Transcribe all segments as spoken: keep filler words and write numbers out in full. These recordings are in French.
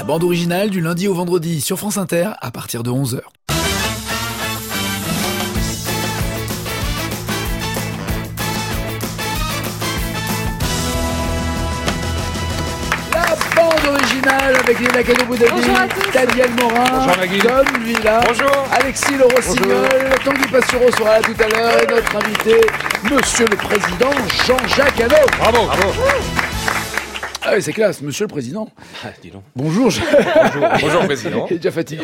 bande originale du lundi au vendredi sur France Inter à partir de onze heures. Avec Léna Cano-Boudadi, Daniel Morin, Tom Villa, bonjour. Alexis Lerossignol, Tanguy Pastureau sera là tout à l'heure et notre invité, Monsieur le Président Jean-Jacques Hano. Bravo, bravo. Ah oui, c'est classe, Monsieur le Président. Ah, dis donc. Bonjour. Je... Bonjour, bonjour Président. Il est déjà fatigué.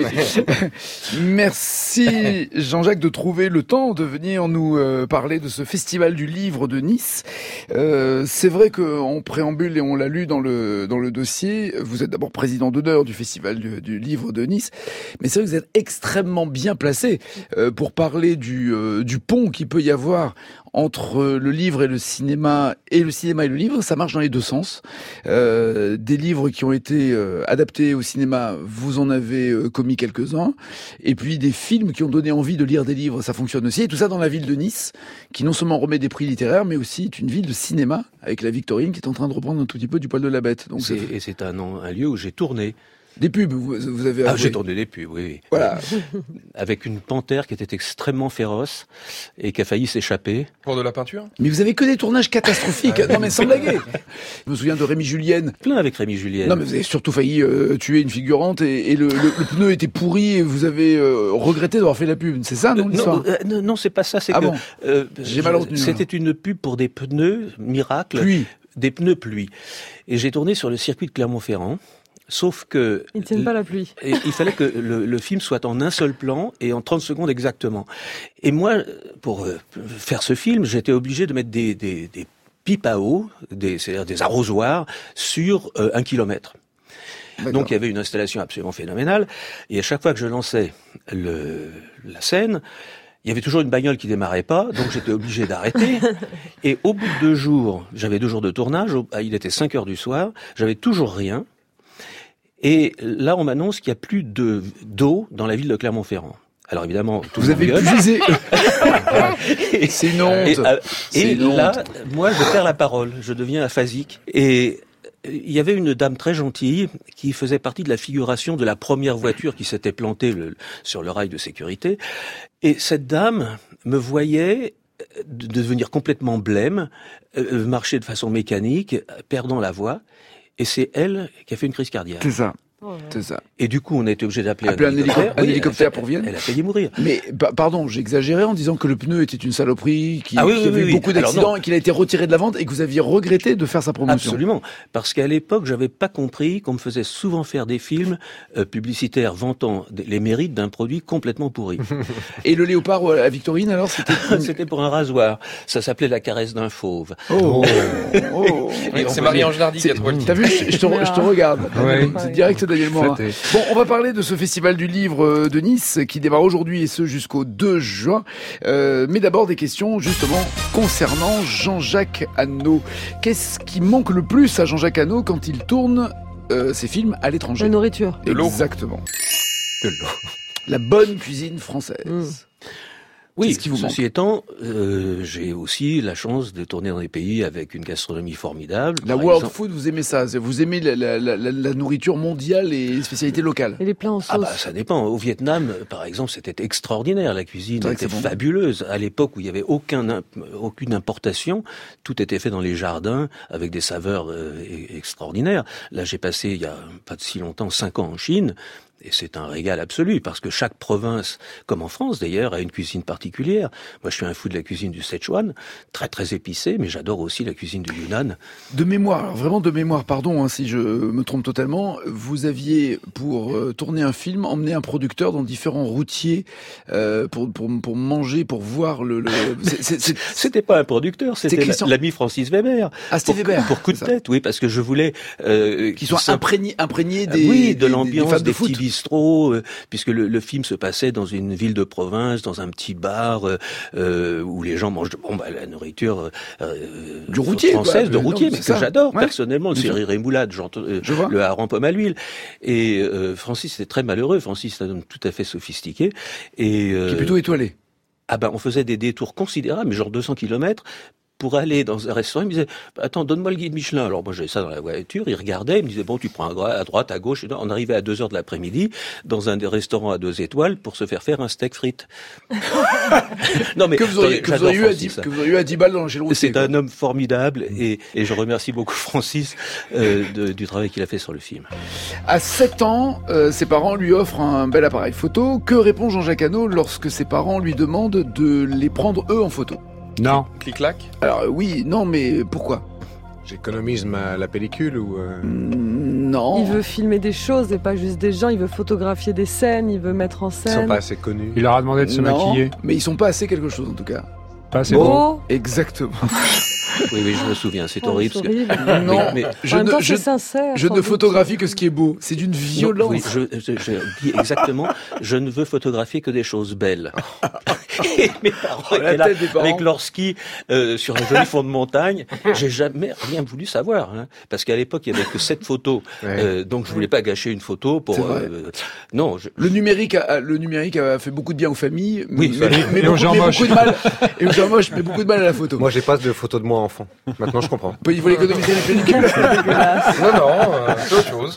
Merci Jean-Jacques de trouver le temps de venir nous euh, parler de ce festival du livre de Nice. Euh, c'est vrai qu'en préambule, et on l'a lu dans le dans le dossier, vous êtes d'abord président d'honneur du festival du, du livre de Nice, mais c'est vrai que vous êtes extrêmement bien placé euh, pour parler du euh, du pont qu'il peut y avoir entre le livre et le cinéma, et le cinéma et le livre. Ça marche dans les deux sens. Euh, des livres qui ont été euh, adaptés au cinéma, vous en avez euh, commis quelques-uns. Et puis des films qui ont donné envie de lire des livres, ça fonctionne aussi. Et tout ça dans la ville de Nice, qui non seulement remet des prix littéraires, mais aussi est une ville de cinéma, avec la Victorine, qui est en train de reprendre un tout petit peu du poil de la bête. Donc c'est, et c'est un, un lieu où j'ai tourné. Des pubs, vous, vous avez... Ah, j'ai tourné des pubs, oui, oui. Voilà. Avec une panthère qui était extrêmement féroce et qui a failli s'échapper. Pour de la peinture ? Mais vous avez que des tournages catastrophiques. Non mais sans blaguer. Je me souviens de Rémi Julienne. Plein avec Rémi Julienne. Non mais vous avez surtout failli euh, tuer une figurante et, et le, le, le pneu était pourri et vous avez euh, regretté d'avoir fait la pub. C'est ça, non, l'histoire ? Non, euh, non, non, c'est pas ça. C'est ah que bon euh, j'ai mal retenu. C'était une pub pour des pneus miracle. Pluie. Des pneus pluie. Et j'ai tourné sur le circuit de Clermont-Ferrand. Sauf que... Ils ne tiennent pas la pluie. Il fallait que le, le film soit en un seul plan et en trente secondes exactement. Et moi, pour euh, faire ce film, j'étais obligé de mettre des, des, des pipes à eau, des, c'est-à-dire des arrosoirs, sur euh, un kilomètre. D'accord. Donc il y avait une installation absolument phénoménale. Et à chaque fois que je lançais le, la scène, il y avait toujours une bagnole qui démarrait pas, donc j'étais obligé d'arrêter. Et au bout de deux jours, j'avais deux jours de tournage, il était cinq heures du soir, j'avais toujours rien. Et là, on m'annonce qu'il n'y a plus de, d'eau dans la ville de Clermont-Ferrand. Alors évidemment, tout vous avez puisé. et, c'est une honte. Et, euh, c'est et une là, honte. moi, je perds la parole. Je deviens aphasique. Et il y avait une dame très gentille qui faisait partie de la figuration de la première voiture qui s'était plantée le, sur le rail de sécurité. Et cette dame me voyait de devenir complètement blême, euh, marcher de façon mécanique, perdant la voix. Et c'est elle qui a fait une crise cardiaque. C'est ça. Oh, c'est ça. Et du coup, on a été obligé d'appeler Appeler un hélicoptère, un, hélicoptère, oui, un hélicoptère pour Vienne. Elle a failli mourir. Mais pardon, j'ai exagéré en disant que le pneu était une saloperie, qu'il ah oui, qu y oui, avait oui, eu beaucoup oui. d'accidents et qu'il a été retiré de la vente et que vous aviez regretté de faire sa promotion. Absolument, parce qu'à l'époque, j'avais pas compris qu'on me faisait souvent faire des films euh, publicitaires vantant les mérites d'un produit complètement pourri. Et le léopard à Victorine, alors, c'était c'était pour un rasoir. Ça s'appelait La caresse d'un fauve. Oh, oh. Oui, c'est Marie-Ange Nardi qui a trouvé le titre. T'as vu, je, je, te, je te regarde. Ouais. C'est direct Daniel Morin. Bon, on va parler de ce festival du livre de Nice qui démarre aujourd'hui et ce jusqu'au deux juin. Euh, mais d'abord des questions justement concernant Jean-Jacques Hano. Qu'est-ce qui manque le plus à Jean-Jacques Hano quand il tourne euh, ses films à l'étranger ? La nourriture. De l'eau. Exactement. De l'eau. La bonne cuisine française. Mmh. Oui, ce qui vous ceci manque étant, euh, j'ai aussi la chance de tourner dans des pays avec une gastronomie formidable. La Par world exemple... food, vous aimez ça ? Vous aimez la, la, la, la nourriture mondiale et les spécialités locales ? Et les plats en sauce. Ah bah ça dépend. Au Vietnam, par exemple, c'était extraordinaire. La cuisine était bon. fabuleuse. À l'époque où il y avait aucun, aucune importation, tout était fait dans les jardins avec des saveurs euh, extraordinaires. Là, j'ai passé il y a pas de si longtemps cinq ans en Chine. Et c'est un régal absolu, parce que chaque province, comme en France d'ailleurs, a une cuisine particulière. Moi, je suis un fou de la cuisine du Sichuan, très très épicée, mais j'adore aussi la cuisine du Yunnan. De mémoire, vraiment de mémoire, pardon hein, si je me trompe totalement, vous aviez, pour euh, tourner un film, emmené un producteur dans différents routiers euh, pour, pour, pour manger, pour voir le... le... C'est, c'est, c'est... C'était pas un producteur, c'était Christian... l'ami Francis Weber. Ah, c'était pour, Weber. Pour coup de tête, oui, parce que je voulais... Euh, Qu'ils soient imprégnés, imprégnés des... Oui, de des, l'ambiance, des, des, des petits bistrot, euh, puisque le, le film se passait dans une ville de province, dans un petit bar euh, euh, où les gens mangent de, bon, bah, la nourriture euh, du routier, française, quoi, de routier, non, mais que ça. j'adore ouais. personnellement, le Cyril Rémoulade, euh, le hareng pomme à l'huile. Et euh, Francis était très malheureux. Francis est un homme tout à fait sophistiqué et euh, qui est plutôt étoilé. Ah ben, on faisait des détours considérables, mais genre deux cents kilomètres. pour aller dans un restaurant, il me disait, attends, donne-moi le guide Michelin. Alors moi, j'avais ça dans la voiture, il regardait, il me disait, bon, tu prends à droite, à gauche. On arrivait à deux heures de l'après-midi dans un des restaurants à deux étoiles pour se faire faire un steak frites. Non, mais que vous auriez, que vous auriez eu à dix, que vous auriez eu à dix balles dans chez le routier. C'est un homme formidable et, et je remercie beaucoup Francis euh, de, du travail qu'il a fait sur le film. À sept ans, euh, ses parents lui offrent un bel appareil photo. Que répond Jean-Jacques Hano lorsque ses parents lui demandent de les prendre eux en photo? Non. Clic-clac. Alors euh, oui, non, mais pourquoi? J'économise ma, la pellicule ou... Euh... Non. Il veut filmer des choses et pas juste des gens, il veut photographier des scènes, il veut mettre en scène. Ils sont pas assez connus. Il leur a demandé de se non, maquiller. Mais ils sont pas assez quelque chose en tout cas. Pas assez beau. beau. Exactement. Oui, oui, je me souviens, c'est Oh, horrible. c'est horrible. Que... Non, mais, mais je en même ne, temps, je, c'est sincère. je ne photographie que ce qui est beau. C'est d'une violence. Non, oui, je, je, je dis exactement, je ne veux photographier que des choses belles. Et mes parents oh, étaient là parents. avec leur ski euh, sur un joli fond de montagne. J'ai jamais rien voulu savoir, hein, parce qu'à l'époque il y avait que sept photos, ouais. euh, donc je voulais pas gâcher une photo pour. Euh, non. Je... Le numérique, a, le numérique a fait beaucoup de bien aux familles, oui, mais, mais, mais, et aux gens moches. Beaucoup de mal. Et aux gens moches, mais beaucoup de mal à la photo. Moi, j'ai pas de photos de moi enfant. Maintenant, je comprends. Il faut économiser les pellicules. Non, non, euh, c'est autre chose.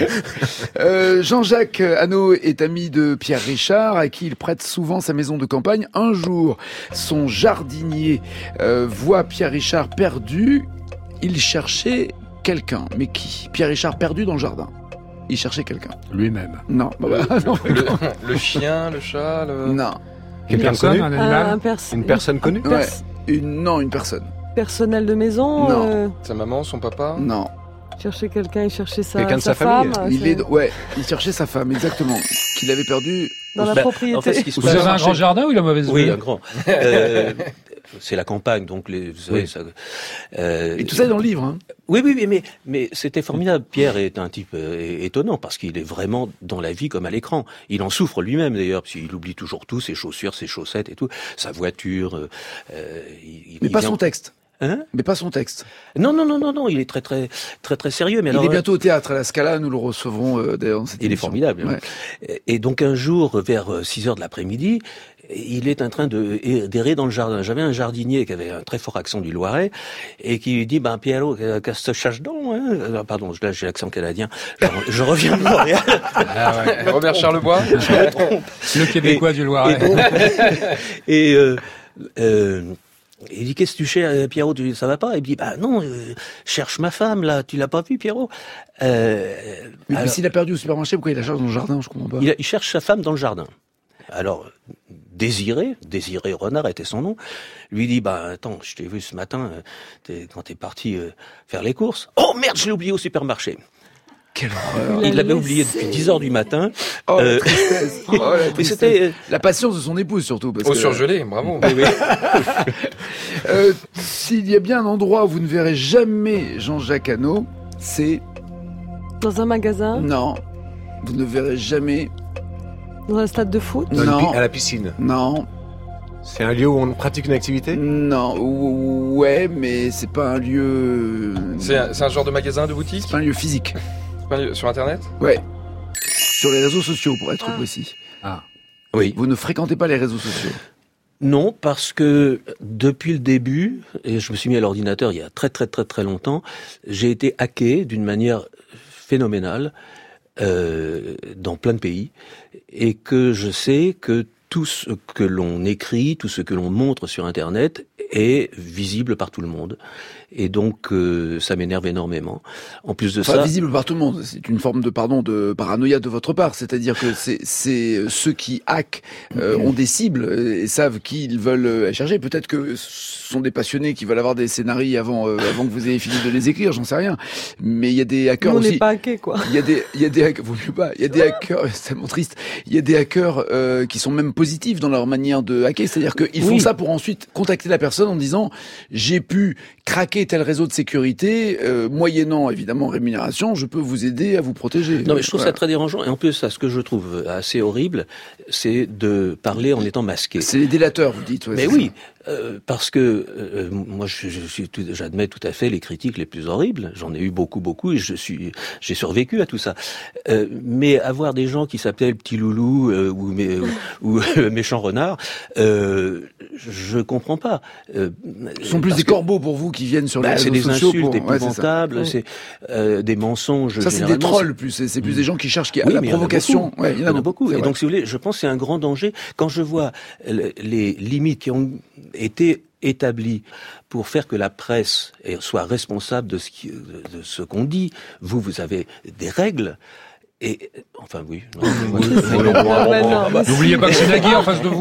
Euh, Jean-Jacques Hano est ami de Pierre Richard, à qui il prête souvent sa maison de campagne. Un jour, son jardinier euh, voit Pierre Richard perdu. Il cherchait quelqu'un. Mais qui? Pierre Richard perdu dans le jardin. Il cherchait quelqu'un. Lui-même. Non. Bah, bah, non, le, le chien, le chat, le... non. Une personne, un animal, un pers- une personne connue. un Ouais. pers- Une, non, une personne. Personnel de maison. Non. Euh, Sa maman, son papa. Non. chercher quelqu'un, il cherchait sa, Quelqu'un de sa, sa femme. famille. Il c'est- est, ouais, il cherchait sa femme, exactement. Qu'il avait perdu. dans la Bah, propriété. en fait, ce qui se Vous passe- avez un grand jardin ou la mauvaise Oui, vue un grand. Euh, c'est la campagne, donc les, vous savez, Oui. ça, euh, Et tout ça est dans le livre, hein. Oui, oui, mais, mais, mais c'était formidable. Pierre est un type euh, étonnant parce qu'il est vraiment dans la vie comme à l'écran. Il en souffre lui-même d'ailleurs, parce qu'il oublie toujours tout, ses chaussures, ses chaussettes et tout, sa voiture. Euh, euh, il, Mais il pas vient- son texte. Hein? Mais pas son texte. Non, non, non, non, non. Il est très, très, très, très sérieux. Mais Il alors, est bientôt au théâtre à la Scala, nous le recevrons euh, d'ailleurs dans cette il est émission. formidable. hein. Ouais. Et donc un jour, vers six heures de l'après-midi, il est en train de d'errer dans le jardin. J'avais un jardinier qui avait un très fort accent du Loiret et qui lui dit, ben Pierrot, qu'est-ce que tu cherches donc hein? Alors, pardon, là j'ai l'accent canadien. Je, je reviens de Montréal. Ah ouais. Robert Charlebois. Je me trompe. Le Québécois Et- du Loiret. Et, donc, et euh, euh, il dit, qu'est-ce que tu cherches, Pierrot, tu, ça va pas? Il me dit, bah non, euh, cherche ma femme, là, tu l'as pas vu, Pierrot? Euh, Mais, alors, s'il a perdu au supermarché, pourquoi il la cherche dans le jardin? Je comprends pas. il, a- il cherche sa femme dans le jardin. Alors, Désiré, Désiré Renard était son nom, lui dit, bah attends, je t'ai vu ce matin, euh, t'es, quand t'es parti euh, faire les courses. Oh merde, je l'ai oublié au supermarché. Quelle horreur. Il a Il l'avait laissé. oublié depuis dix heures du matin. Oh, la Euh, tristesse. Oh, la Mais tristesse. c'était... euh, La patience de son épouse, surtout. Parce Au que, surgelé, bravo. euh, s'il y a bien un endroit où vous ne verrez jamais Jean-Jacques Hano, c'est... Dans un magasin, Non. Vous ne verrez jamais... dans un stade de foot. Dans Non. le pi- à la piscine. Non. C'est un lieu où on pratique une activité. Non. Ou- Ouais, mais c'est pas un lieu... C'est un, c'est un genre de magasin, de boutique. C'est pas un lieu physique. C'est pas un lieu- Sur Internet. Ouais. Sur les réseaux sociaux, pour être Ah. précis. Oui. Vous ne fréquentez pas les réseaux sociaux. Non, parce que depuis le début, et je me suis mis à l'ordinateur il y a très très très très longtemps, j'ai été hacké d'une manière phénoménale euh, dans plein de pays, et que je sais que tout ce que l'on écrit, tout ce que l'on montre sur Internet est visible par tout le monde. Et donc, euh, ça m'énerve énormément. En plus de Enfin, ça... visible par tout le monde. C'est une forme de, pardon, de paranoïa de votre part. C'est-à-dire que c'est, c'est ceux qui hackent euh, ont des cibles et savent qui ils veulent euh, chercher. Peut-être que ce sont des passionnés qui veulent avoir des scénarios avant, euh, avant que vous ayez fini de les écrire. J'en sais rien. Mais il y a des Nous, hackers on aussi. n'est pas hackés, quoi. Il y a des, il y a des hackers, vaut mieux pas. Il y a des hackers, c'est tellement triste. Il y a des hackers euh, qui sont même positifs dans leur manière de hacker. C'est-à-dire qu'ils font Oui. ça pour ensuite contacter la personne en disant j'ai pu craquer tel réseau de sécurité, euh, moyennant évidemment rémunération, je peux vous aider à vous protéger. Non, mais je trouve Voilà. ça très dérangeant. Et en plus, ça, ce que je trouve assez horrible, c'est de parler en étant masqué. C'est les délateurs, vous dites. Ouais, Mais c'est oui, euh, parce que euh, moi, je, je suis, tout, j'admets tout à fait les critiques les plus horribles. J'en ai eu beaucoup, beaucoup, et je suis, j'ai survécu à tout ça. Euh, mais avoir des gens qui s'appellent Petit Loulou euh, ou, mais, ou, ou euh, Méchant Renard, euh, je comprends pas. Euh, Ce sont plus des que, corbeaux pour vous qui viennent sur les bah, réseaux sociaux. C'est des insultes pour... épouvantables, ouais, c'est, euh, des mensonges. Ça, c'est des trolls plus. C'est, c'est plus des gens qui cherchent qui, oui, la provocation. Il y en a beaucoup. Ouais, il y en a, il y en a beaucoup. Et donc, si vous voulez, je pense que c'est un grand danger quand je vois les limites qui ont été établies pour faire que la presse soit responsable de ce, qui, de ce qu'on dit. Vous, vous avez des règles. Et enfin oui. N'oubliez pas que c'est Nagui en face de vous.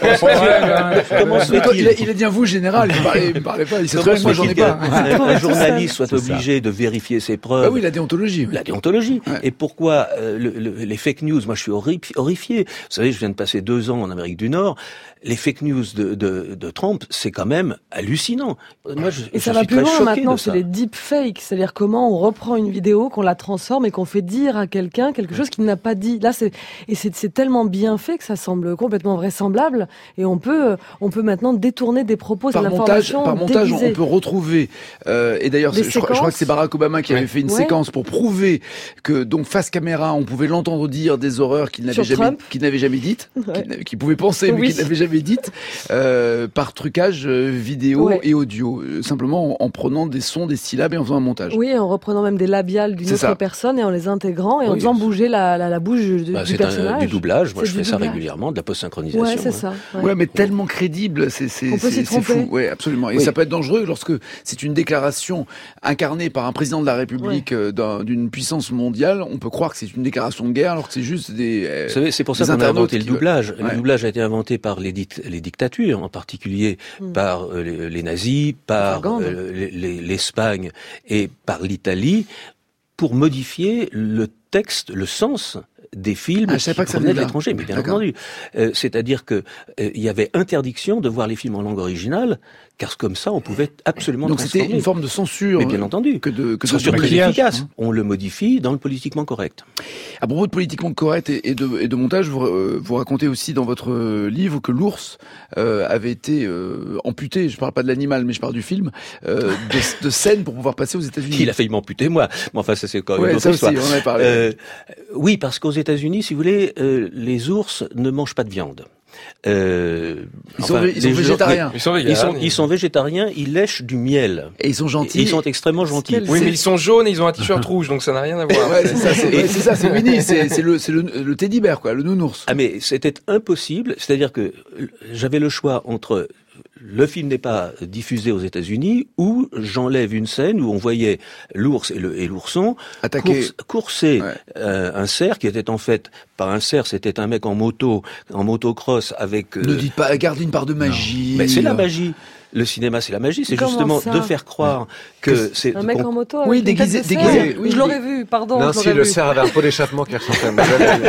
Comment se fait-il ? Il a, il a dit à vous général. Il parlait, il parlait pas. Il sait très bien que moi j'en ai pas. Un journaliste soit obligé de vérifier ses preuves. Bah oui, la déontologie. Oui. La déontologie. Ouais. Et pourquoi euh, le, le, les fake news ? Moi, je suis horrifié. Vous savez, je viens de passer deux ans en Amérique du Nord. Les fake news de, de, de Trump, c'est quand même hallucinant. Moi, je, et ça je va suis plus très loin maintenant, de c'est les deepfakes, c'est-à-dire comment on reprend une vidéo, qu'on la transforme et qu'on fait dire à quelqu'un quelque chose qu'il n'a pas dit. Là, c'est et c'est, c'est tellement bien fait que ça semble complètement vraisemblable. Et on peut, on peut maintenant détourner des propos, par de montage, l'information par montage, déguisée. On peut retrouver. Euh, et d'ailleurs, je, je crois que c'est Barack Obama qui ouais. avait fait une ouais. séquence pour prouver que donc face caméra, on pouvait l'entendre dire des horreurs qu'il n'avait jamais, qu'il n'avait jamais dites, ouais. qu'il, qu'il pouvait penser mais oui. qu'il n'avait jamais dites. Euh, par trucage euh, vidéo ouais. et audio, euh, simplement en, en prenant des sons, des syllabes et en faisant un montage. Oui, en reprenant même des labiales d'une c'est autre ça. personne et en les intégrant et oui. en faisant bouger la, la, la bouche du, bah, du c'est personnage. Un, du doublage, moi c'est je fais ça doublage. régulièrement, de la post-synchronisation. Ouais, c'est hein. ça. Ouais, ouais mais tellement crédible, c'est, c'est, On peut c'est, s'y c'est tromper. fou. Ouais, absolument. Et oui. ça peut être dangereux lorsque c'est une déclaration incarnée par un président de la République ouais. d'un, d'une puissance mondiale. On peut croire que c'est une déclaration de guerre alors que c'est juste des. Euh, Vous savez, c'est pour ça qu'on a inventé le doublage. Le doublage a été inventé par les, dit- les dictatures, en particulier mmh. par euh, les, les nazis, par euh, les, les, l'Espagne et par l'Italie, pour modifier le texte, le sens des films ah, qui provenaient de l'étranger, mais bien D'accord. entendu. Euh, c'est-à-dire que euh, il y avait interdiction de voir les films en langue originale, car comme ça, on pouvait absolument Donc transformer. c'était une forme de censure. Mais bien entendu. Que de, que censure de très efficace. Hein. On le modifie dans le politiquement correct. À propos de politiquement correct et, et, de, et de montage, vous, euh, vous racontez aussi dans votre livre que l'ours euh, avait été euh, amputé, je parle pas de l'animal, mais je parle du film, euh, de, de scènes pour pouvoir passer aux États-Unis. Il a failli m'amputer, moi. Mais enfin, ça c'est quand même ouais, une autre ça histoire. Aussi, on avait parlé. Euh, oui, parce qu'aux États-Unis, si vous voulez, euh, les ours ne mangent pas de viande. Euh, ils, enfin, sont, ils sont végétariens. Gens, ils, sont ils, sont, ils sont végétariens, ils lèchent du miel. Et ils sont gentils. Et ils sont extrêmement gentils. Oui, mais ils sont jaunes et ils ont un t-shirt rouge, donc ça n'a rien à voir. Ouais, c'est ça, c'est, ouais, c'est ça, c'est Winnie, c'est, c'est le, c'est le, le teddy bear, quoi, le nounours. Ah, mais c'était impossible. C'est-à-dire que j'avais le choix entre le film n'est pas diffusé aux États-Unis ou j'enlève une scène où on voyait l'ours et, le, et l'ourson attaquer, course, courser ouais. euh, un cerf qui était en fait pas un cerf, c'était un mec en moto, en motocross avec. Euh... Ne dites pas, gardez une part de magie. Non. Mais c'est la magie. Le cinéma, c'est la magie, c'est Comment justement ça de faire croire que, que c'est un mec en moto. Avec oui, déguisé, déguisé. Oui, je l'aurais vu. Pardon. Non, je si le cerf avait un pot d'échappement qui ressemblait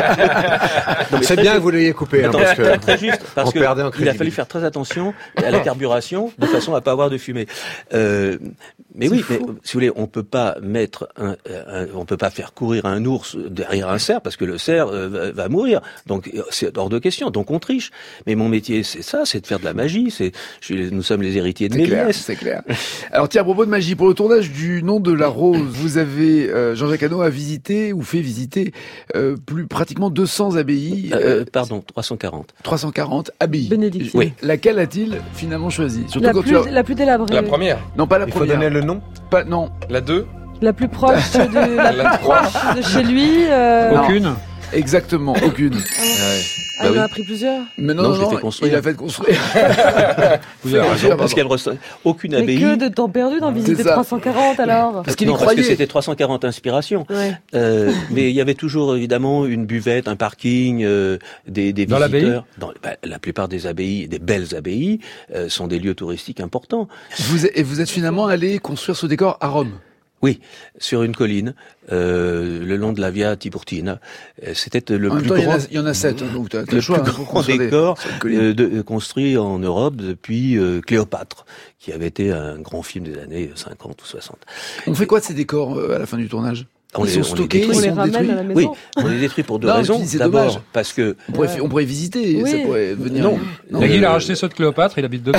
à un C'est bien que vous l'ayez coupé, hein, parce que très juste, parce on perdait en il a fallu faire très attention à la carburation de façon à pas avoir de fumée. Euh, mais c'est oui, fou. Mais si vous voulez, on peut pas mettre, un, un, on peut pas faire courir un ours derrière un cerf parce que le cerf euh, va, va mourir. Donc c'est hors de question. Donc on triche. Mais mon métier, c'est ça, c'est de faire de la magie. C'est, je, nous sommes les héritiers de Méliès. C'est clair. Alors tiens, à propos de magie, pour le tournage du Nom de la Rose, vous avez euh, Jean-Jacques Hano a visité ou fait visiter euh, plus pratiquement deux cents abbayes. Euh, euh, pardon, trois cent quarante. trois cent quarante abbayes. Bénédictine. Oui. Laquelle a-t-il finalement choisi? Surtout la, quand plus, tu as... la plus délabrée. La première. Non, pas la Il première. Il faut donner le nom. Pas non. La deux. La plus proche de la, la plus proche de chez lui. Euh... Aucune. Exactement, aucune. Ah ouais. Ah, bah il oui. en a pris plusieurs. Mais non, non, non, je l'ai fait construire. Il a fait construire. Vous avez raison, parce qu'elle reste aucune abbaye. Mais que de temps perdu d'en visiter trois cent quarante alors. Parce qu'il y croyait. Parce que c'était trois cent quarante inspirations. Ouais. Euh, mais il y avait toujours évidemment une buvette, un parking, euh, des, des Dans visiteurs. Dans bah, la plupart des abbayes, des belles abbayes, euh, sont des lieux touristiques importants. Vous et vous êtes finalement allé construire ce décor à Rome. Oui, sur une colline, euh, le long de la Via Tiburtina. C'était le en plus temps, grand. Il y en a sept, donc t'as, t'as le choix, plus hein, grand décor euh, de, construit en Europe depuis euh, Cléopâtre, qui avait été un grand film des années cinquante ou soixante. On fait quoi de ces décors euh, à la fin du tournage? On ils les, sont on stockés, les On détruit. les sont ramène détruits. à la maison. Oui, on les détruit pour deux Non, raisons. puis c'est dommage. D'abord, parce que On pourrait, Ouais. on pourrait visiter, Oui. ça pourrait venir. Non. Non. Nagui, il a euh, racheté ceux de Cléopâtre, il habite dedans.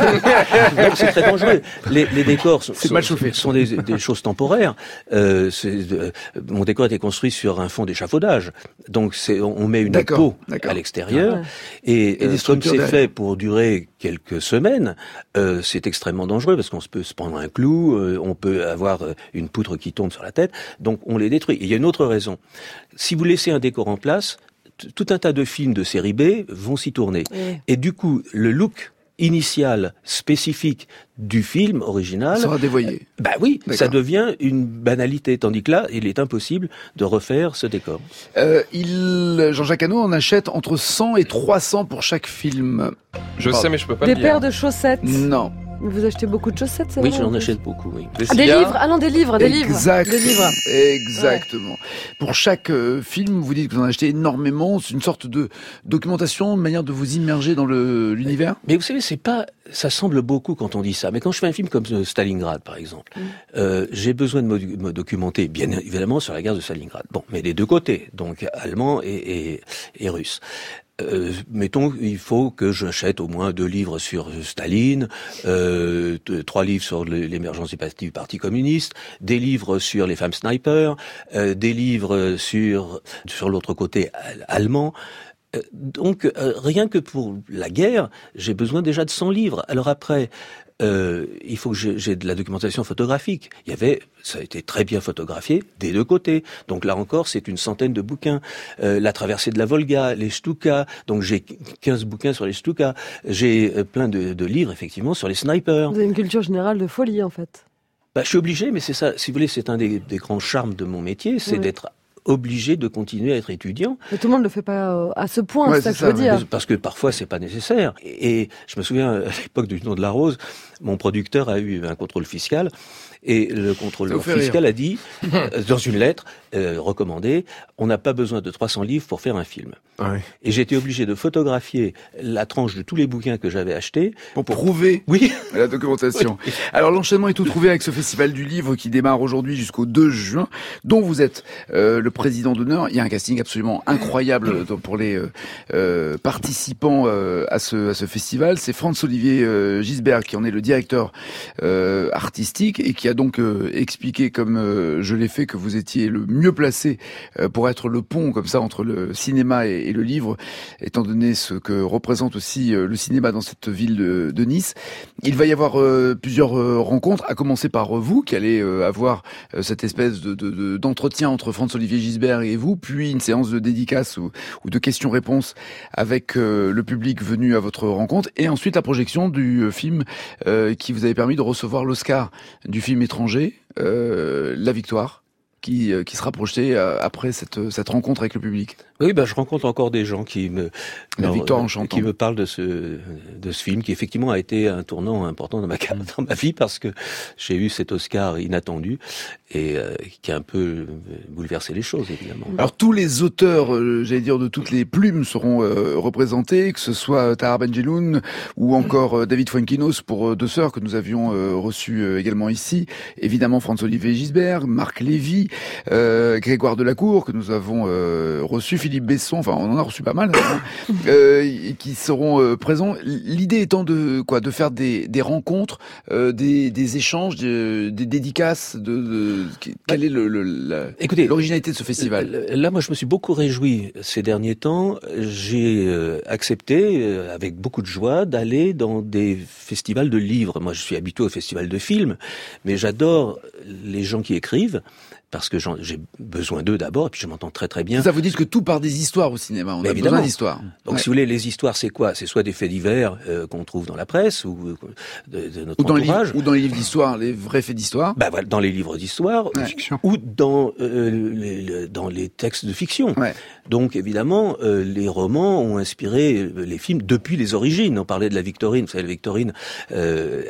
non, c'est très dangereux. Les, les décors sont, C'est sont, mal chauffé. sont des, des choses temporaires. Euh, c'est, euh, mon décor était construit sur un fond d'échafaudage, donc c'est, on met une D'accord, peau d'accord. à l'extérieur, Ouais. et, Et des euh, comme structures c'est derrière. fait pour durer quelques semaines, euh, c'est extrêmement dangereux parce qu'on se peut se prendre un clou, euh, on peut avoir euh, une poutre qui tombe sur la tête, donc on les détruit. Et il y a une autre raison. Si vous laissez un décor en place, t- tout un tas de films de série B vont s'y tourner. Ouais. Et du coup, le look initial, spécifique du film original, Ça sera dévoyé. bah oui, D'accord. ça devient une banalité. Tandis que là, il est impossible de refaire ce décor. Euh, il, Jean-Jacques Hano en achète entre cent et trois cents pour chaque film. Je Pardon. sais, mais je peux pas Des le dire. paires de chaussettes. Non. Mais vous achetez beaucoup de chaussettes, c'est Oui, vrai, j'en en plus achète beaucoup, oui. Des Ah, des cigares. livres. Ah non, des livres, des livres. Exact. Des livres. Exactement. Pour chaque euh, film, vous dites que vous en achetez énormément. C'est une sorte de documentation, une manière de vous immerger dans le, l'univers. Mais vous savez, c'est pas, ça semble beaucoup quand on dit ça. Mais quand je fais un film comme euh, Stalingrad, par exemple, Mm. euh, j'ai besoin de me, me documenter, bien évidemment, sur la guerre de Stalingrad. Bon, mais des deux côtés, donc allemand et, et, et russe. Euh, mettons, il faut que j'achète au moins deux livres sur Staline, euh, t- trois livres sur le- l'émergence du parti, du parti communiste, des livres sur les femmes snipers, euh, des livres sur sur l'autre côté al- allemand. Euh, Donc, euh, rien que pour la guerre, j'ai besoin déjà de cent livres. Alors après, euh, il faut que j'ai, j'ai de la documentation photographique. Il y avait, ça a été très bien photographié des deux côtés. Donc là encore, c'est une centaine de bouquins. Euh, la traversée de la Volga, les Stuka. Donc j'ai quinze bouquins sur les Stuka. J'ai euh, plein de, de livres, effectivement, sur les snipers. Vous avez une culture générale de folie, en fait. Bah, je suis obligé, mais c'est ça, si vous voulez, c'est un des, des grands charmes de mon métier, c'est Oui. d'être obligé de continuer à être étudiant. Mais tout le monde ne le fait pas euh, à ce point, Ouais, c'est ça c'est que je veux ça, dire. Parce que parfois c'est pas nécessaire. Et, et je me souviens à l'époque du Nom de la Rose, mon producteur a eu un contrôle fiscal et le Ça vous contrôleur fait fiscal a dit euh, dans une lettre euh, recommandée, on n'a pas besoin de trois cents livres pour faire un film. Ouais. Et j'ai été obligé de photographier la tranche de tous les bouquins que j'avais achetés. Pour prouver Oui. la documentation. Alors l'enchaînement est tout trouvé avec ce festival du livre qui démarre aujourd'hui jusqu'au deux juin, dont vous êtes euh, le président d'honneur. Il y a un casting absolument incroyable pour les euh, euh, participants euh, à ce à ce festival. C'est Franz-Olivier euh, Gisbert qui en est le directeur euh, artistique et qui a donc euh, expliqué, comme euh, je l'ai fait, que vous étiez le mieux placé euh, pour être le pont comme ça entre le cinéma et, et le livre, étant donné ce que représente aussi euh, le cinéma dans cette ville de, de Nice. Il va y avoir euh, plusieurs euh, rencontres, à commencer par euh, vous, qui allez euh, avoir euh, cette espèce de, de, de- d'entretien entre Franz-Olivier Gisbert et vous, puis une séance de dédicaces ou, ou de questions-réponses avec euh, le public venu à votre rencontre, et ensuite la projection du euh, film euh, qui vous avait permis de recevoir l'Oscar du film étranger, euh, La Victoire, qui, euh, qui sera projeté euh, après cette, cette rencontre avec le public. Oui, bah, je rencontre encore des gens qui me La leur- Victoire en chantant. qui me parlent de ce de ce film qui effectivement a été un tournant important dans ma carrière, dans ma vie parce que j'ai eu cet Oscar inattendu et euh, qui a un peu euh, bouleversé les choses évidemment. Alors tous les auteurs, euh, j'allais dire de toutes les plumes, seront euh, représentés, que ce soit Tahar Benjeloun ou encore euh, David Fuenquinos pour euh, Deux Sœurs que nous avions euh, reçu euh, également ici. Évidemment Franz-Olivier Gisbert, Marc Lévy, euh, Grégoire Delacour que nous avons euh, reçu, Philippe Besson, enfin on en a reçu pas mal, hein, euh, qui seront euh, présents. L'idée étant de quoi, de faire des, des rencontres, euh, des, des échanges, des, des dédicaces. De, de quelle est le, le, la, Écoutez, l'originalité de ce festival? Là, moi, je me suis beaucoup réjoui ces derniers temps. J'ai euh, accepté, euh, avec beaucoup de joie, d'aller dans des festivals de livres. Moi, je suis habitué aux festivals de films, mais j'adore les gens qui écrivent, parce que j'en- j'ai besoin d'eux d'abord, et puis je m'entends très très bien. Ça vous dit que tout part des histoires au cinéma. On Mais a évidemment. besoin d'histoires. Donc, Ouais. si vous voulez, les histoires, c'est quoi? C'est soit des faits divers euh, qu'on trouve dans la presse ou euh, de, de notre Ou dans, les entourage. livres, ou dans les livres d'histoire, les vrais faits d'histoire. Bah, voilà, dans les livres d'histoire, Ouais. Fiction. ou dans euh, les, les- dans les textes de fiction. Ouais. Donc évidemment, euh, les romans ont inspiré euh, les films depuis les origines. On parlait de la Victorine. Vous savez, la Victorine euh,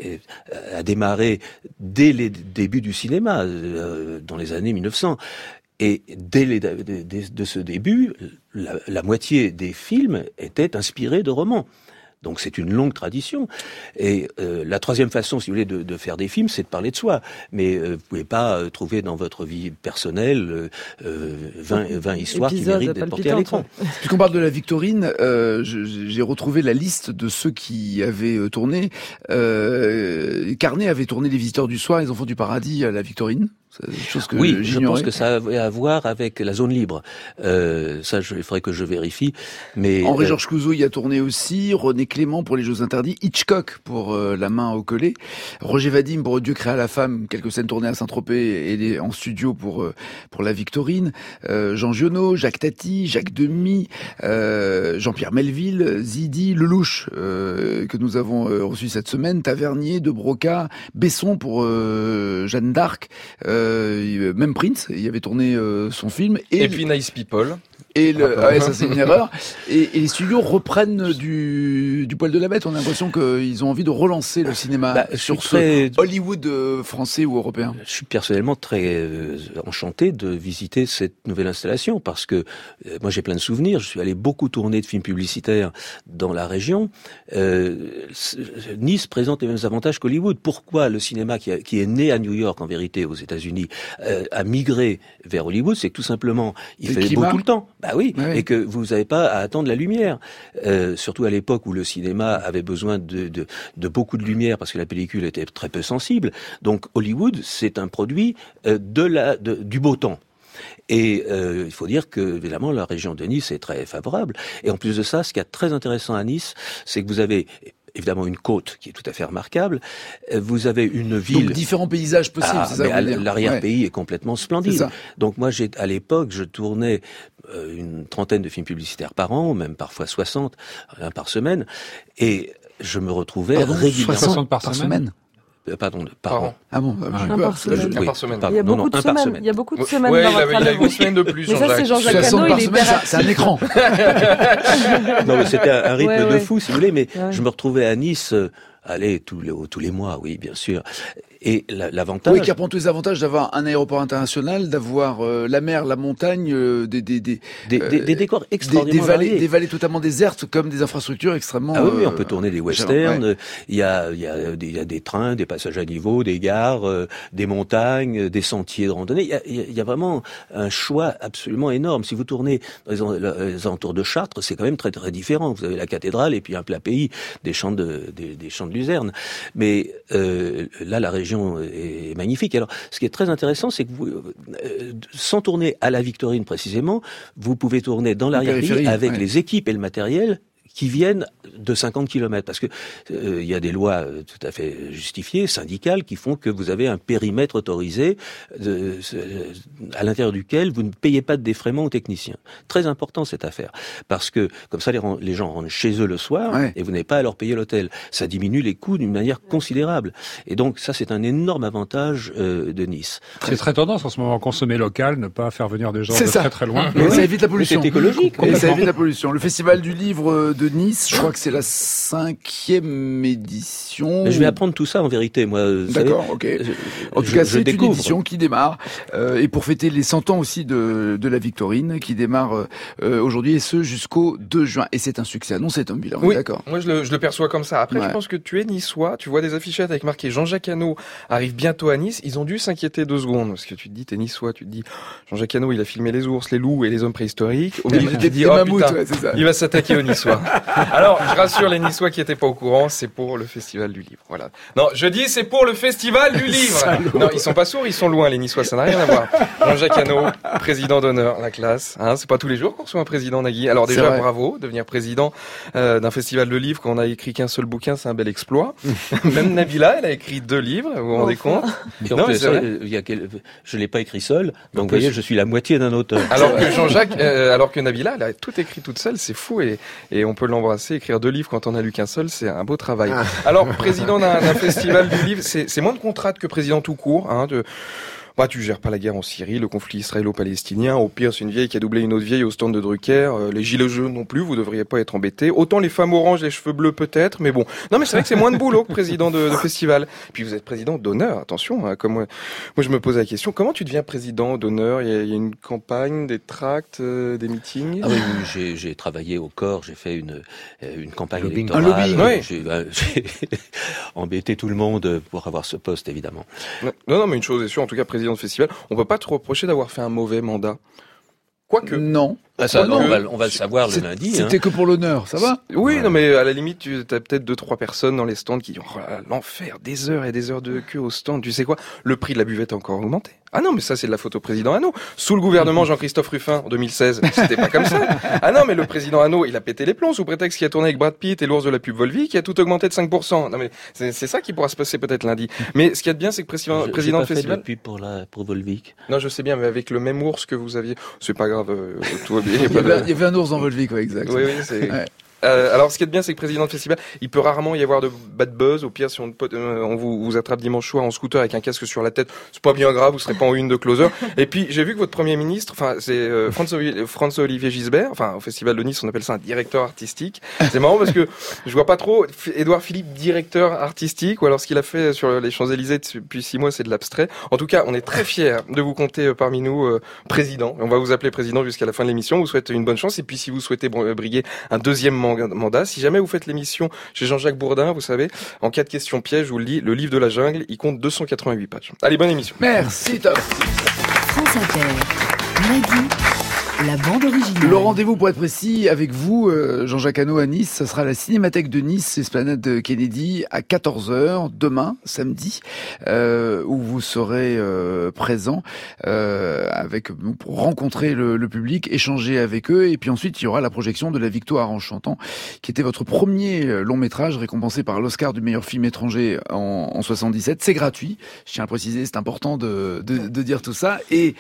a, a démarré dès les débuts du cinéma, euh, dans les années mille neuf cents. Et dès, les, dès, dès- de ce début, la, la moitié des films étaient inspirés de romans. Donc c'est une longue tradition. Et euh, la troisième façon, si vous voulez, de, de faire des films, c'est de parler de soi. Mais euh, vous pouvez pas euh, trouver dans votre vie personnelle euh, vingt, vingt histoires Épisode qui méritent d'être portées à l'écran. Puisqu'on parle de la Victorine, euh, je, j'ai retrouvé la liste de ceux qui avaient euh, tourné. Euh, Carnet avait tourné Les Visiteurs du Soir, Les Enfants du Paradis à la Victorine. C'est une chose que oui, j'ignorais. Je pense que ça avait à voir avec la zone libre. Euh, ça, je, il faudrait que je vérifie. Mais Henri-Georges euh... Clouzot y a tourné aussi. René Clément pour Les Jeux Interdits. Hitchcock pour euh, La Main au collet. Roger Vadim pour Dieu créa la femme. Quelques scènes tournées à Saint-Tropez et les, en studio pour euh, pour la Victorine. Euh, Jean Giono, Jacques Tati, Jacques Demy, euh, Jean-Pierre Melville, Zidi, Lelouch euh, que nous avons euh, reçu cette semaine. Tavernier, De Broca, Besson pour euh, Jeanne d'Arc. Euh, Euh, même Prince, il avait tourné euh, son film. Et, et puis Nice People. Et le, ah ouais, ça c'est une erreur. Et, et les studios reprennent du, du poil de la bête. On a l'impression qu'ils ont envie de relancer le cinéma bah, sur très... ce Hollywood euh, français ou européen. Je suis personnellement très euh, enchanté de visiter cette nouvelle installation parce que euh, moi j'ai plein de souvenirs. Je suis allé beaucoup tourner de films publicitaires dans la région. Euh, Nice présente les mêmes avantages qu'Hollywood. Pourquoi le cinéma qui, a, qui est né à New York en vérité aux États-Unis euh, a migré vers Hollywood? C'est que tout simplement il le fait climat. beau tout le temps. Bah oui, ouais. Et que vous n'avez pas à attendre la lumière. Euh, surtout à l'époque où le cinéma avait besoin de, de, de beaucoup de lumière parce que la pellicule était très peu sensible. Donc Hollywood, c'est un produit euh, de la, de, du beau temps. Et euh, il faut dire que, évidemment, la région de Nice est très favorable. Et en plus de ça, ce qui est très intéressant à Nice, c'est que vous avez... évidemment une côte qui est tout à fait remarquable. Vous avez une ville... Donc différents paysages possibles, ah, c'est ça. Mais l'arrière-pays ouais. est complètement splendide. Ça. Donc moi, j'ai, à l'époque, je tournais euh, une trentaine de films publicitaires par an, même parfois soixante, un par semaine, et je me retrouvais Pardon, régulièrement... soixante par, par semaine, semaine Euh, pardon, par, par an. an. Ah bon, euh, un, par semaine. Oui. un par semaine. Il y a beaucoup de semaines. Il y a beaucoup de semaines ouais, dans il votre avait, il avait une semaine de plus, mais Jean-Jacques. ça, c'est Jean-Jacques Hano, il est semaine, hyper... c'est un écran. Non, mais c'était un rythme ouais, de ouais. fou, si vous voulez, mais ouais. je me retrouvais à Nice, euh, allez, tous les, tous les mois, oui, bien sûr. Et l'avantage... Oui, qui apprend tous les avantages d'avoir un aéroport international, d'avoir euh, la mer, la montagne, euh, des, des, des, des, euh, des, des décors extraordinairement des, des vallées, variés. des vallées totalement désertes, comme des infrastructures extrêmement... Ah oui, oui, on euh, peut tourner des westerns, ouais. il y a, il y a, des, il y a des trains, des passages à niveau, des gares, euh, des montagnes, des sentiers de randonnée. Il y a, il y a vraiment un choix absolument énorme. Si vous tournez dans les, les alentours de Chartres, c'est quand même très très différent. Vous avez la cathédrale et puis un plat pays, des champs de, des, des champs de luzerne. Mais euh, là, la région est magnifique. Alors, ce qui est très intéressant, c'est que vous, euh, sans tourner à la Victorine précisément, vous pouvez tourner dans l'arrière-pays avec ouais. les équipes et le matériel qui viennent de cinquante kilomètres, parce que euh, il y a des lois euh, tout à fait justifiées, syndicales, qui font que vous avez un périmètre autorisé de, euh, à l'intérieur duquel vous ne payez pas de défraiement aux techniciens. Très important cette affaire, parce que comme ça les, les gens rentrent chez eux le soir ouais. et vous n'avez pas à leur payer l'hôtel. Ça diminue les coûts d'une manière considérable. Et donc ça c'est un énorme avantage euh, de Nice. C'est très tendance en ce moment, consommer local, ne pas faire venir des gens de ça. très très loin. Mais oui. Ça évite la pollution. C'est écologique. Et ça évite la pollution. Le festival du livre de Nice, je crois que c'est la cinquième édition. Mais je vais apprendre tout ça en vérité, moi. D'accord, ok. Je, en tout je, cas, je c'est découvre. une édition qui démarre euh, et pour fêter les cent ans aussi de, de la Victorine, qui démarre euh, aujourd'hui et ce jusqu'au deux juin. Et c'est un succès annoncé, Tom Villa. Oui, d'accord. Moi je le, je le perçois comme ça. Après, ouais. je pense que tu es niçois. Tu vois des affichettes avec marqué Jean-Jacques Hano arrive bientôt à Nice. Ils ont dû s'inquiéter deux secondes parce que tu te dis t'es niçois, tu te dis Jean-Jacques Hano il a filmé les ours, les loups et les hommes préhistoriques. Au milieu, tu te dis oh mammouths, putain, ouais, c'est ça. il va s'attaquer aux Niçois. Alors je rassure les Niçois qui étaient pas au courant, c'est pour le festival du livre. Voilà. Non, je dis c'est pour le festival du livre. Non, ils sont pas sourds, ils sont loin les Niçois, ça n'a rien à voir. Jean-Jacques Hano, président d'honneur, la classe. Hein, c'est pas tous les jours qu'on reçoit un président, Nagui. Alors déjà bravo, devenir président euh, d'un festival de livres quand on a écrit qu'un seul bouquin, c'est un bel exploit. Même Nabila, elle a écrit deux livres, vous vous rendez compte? Non, mais ça, il y a quel... je l'ai pas écrit seul, donc vous voyez, je suis la moitié d'un auteur. Alors que Jean-Jacques, euh, alors que Nabila, elle a tout écrit toute seule, c'est fou et, et on peut l'embrasser. Écrire deux livres quand on a lu qu'un seul, c'est un beau travail. Ah. Alors président d'un, d'un festival du livre, c'est, c'est moins de contrat que président tout court. Hein, de... Bah, tu gères pas la guerre en Syrie, le conflit israélo-palestinien. Au pire, c'est une vieille qui a doublé une autre vieille au stand de Drucker. Euh, les gilets jaunes non plus, vous devriez pas être embêtés. Autant les femmes oranges, les cheveux bleus peut-être, mais bon. Non, mais c'est vrai que c'est moins de boulot que président de, de festival. Puis vous êtes président d'honneur, attention. Hein, comme moi, moi, je me pose la question, comment tu deviens président d'honneur? Il y, a, il y a une campagne, des tracts, euh, des meetings. Ah oui, oui j'ai, j'ai travaillé au corps, j'ai fait une une campagne lobbying. électorale. Un lobbying, oui. J'ai, euh, j'ai embêté tout le monde pour avoir ce poste, évidemment. Non, non, mais une chose est sûre, en tout cas, président de festival, on peut pas te reprocher d'avoir fait un mauvais mandat. Quoique. Non. Ah, ça, Ah, non, non. on va, on va le savoir le C'est- lundi. C'était Hein. que pour l'honneur, ça va? Oui, Ouais. non, mais à la limite, tu as peut-être deux, trois personnes dans les stands qui disent, oh là là, l'enfer, des heures et des heures de queue au stand. Tu sais quoi? Le prix de la buvette a encore augmenté. Ah non, mais ça, c'est de la photo président Hannot. Sous le gouvernement Jean-Christophe Ruffin, en deux mille seize, c'était pas comme ça. Ah non, mais le président Hannot, il a pété les plombs sous prétexte qu'il a tourné avec Brad Pitt et l'ours de la pub Volvic, qui a tout augmenté de cinq pour cent. Non, mais c'est, c'est ça qui pourra se passer peut-être lundi. Mais ce qu'il y a de bien, c'est que président, Je- président j'ai de pas festival. fait de pub pour la pour Volvic. Non, je sais bien, mais avec le même ours que vous aviez, c'est pas grave, euh, tout va bien. il y a Il y, pas de- avait, il y avait un ours dans Volvic, ouais, exact. Oui, oui, c'est. Ouais. Euh, alors, ce qui est bien, c'est que président de festival, il peut rarement y avoir de bad buzz. Au pire, si on, euh, on vous, vous attrape dimanche soir en scooter avec un casque sur la tête, c'est pas bien grave, vous serez pas en une de closer. Et puis, j'ai vu que votre premier ministre, enfin, c'est euh, François- François-Olivier Gisbert, enfin, au festival de Nice, on appelle ça un directeur artistique. C'est marrant parce que je vois pas trop F- Édouard Philippe, directeur artistique, ou alors ce qu'il a fait sur les Champs-Élysées depuis six mois, c'est de l'abstrait. En tout cas, on est très fiers de vous compter euh, parmi nous euh, président. On va vous appeler président jusqu'à la fin de l'émission. On vous souhaite une bonne chance. Et puis, si vous souhaitez br- briguer un deuxième man- mandat, si jamais vous faites l'émission chez Jean-Jacques Bourdin, vous savez, en cas de question piège, je vous le dis, le livre de la jungle, il compte deux cent quatre-vingt-huit pages. Allez, bonne émission. Merci, Tom. France Inter, Nagui, la bande originale. Le rendez-vous, pour être précis, avec vous, euh, Jean-Jacques Hannot à Nice, ça sera à la Cinémathèque de Nice, Esplanade de Kennedy, à quatorze heures, demain, samedi, euh, où vous serez euh, présent euh, avec pour rencontrer le, le public, échanger avec eux, et puis ensuite il y aura la projection de La Victoire en chantant, qui était votre premier long métrage récompensé par l'Oscar du meilleur film étranger en, en soixante-dix-sept. C'est gratuit, je tiens à préciser, c'est important de, de, de dire tout ça, et,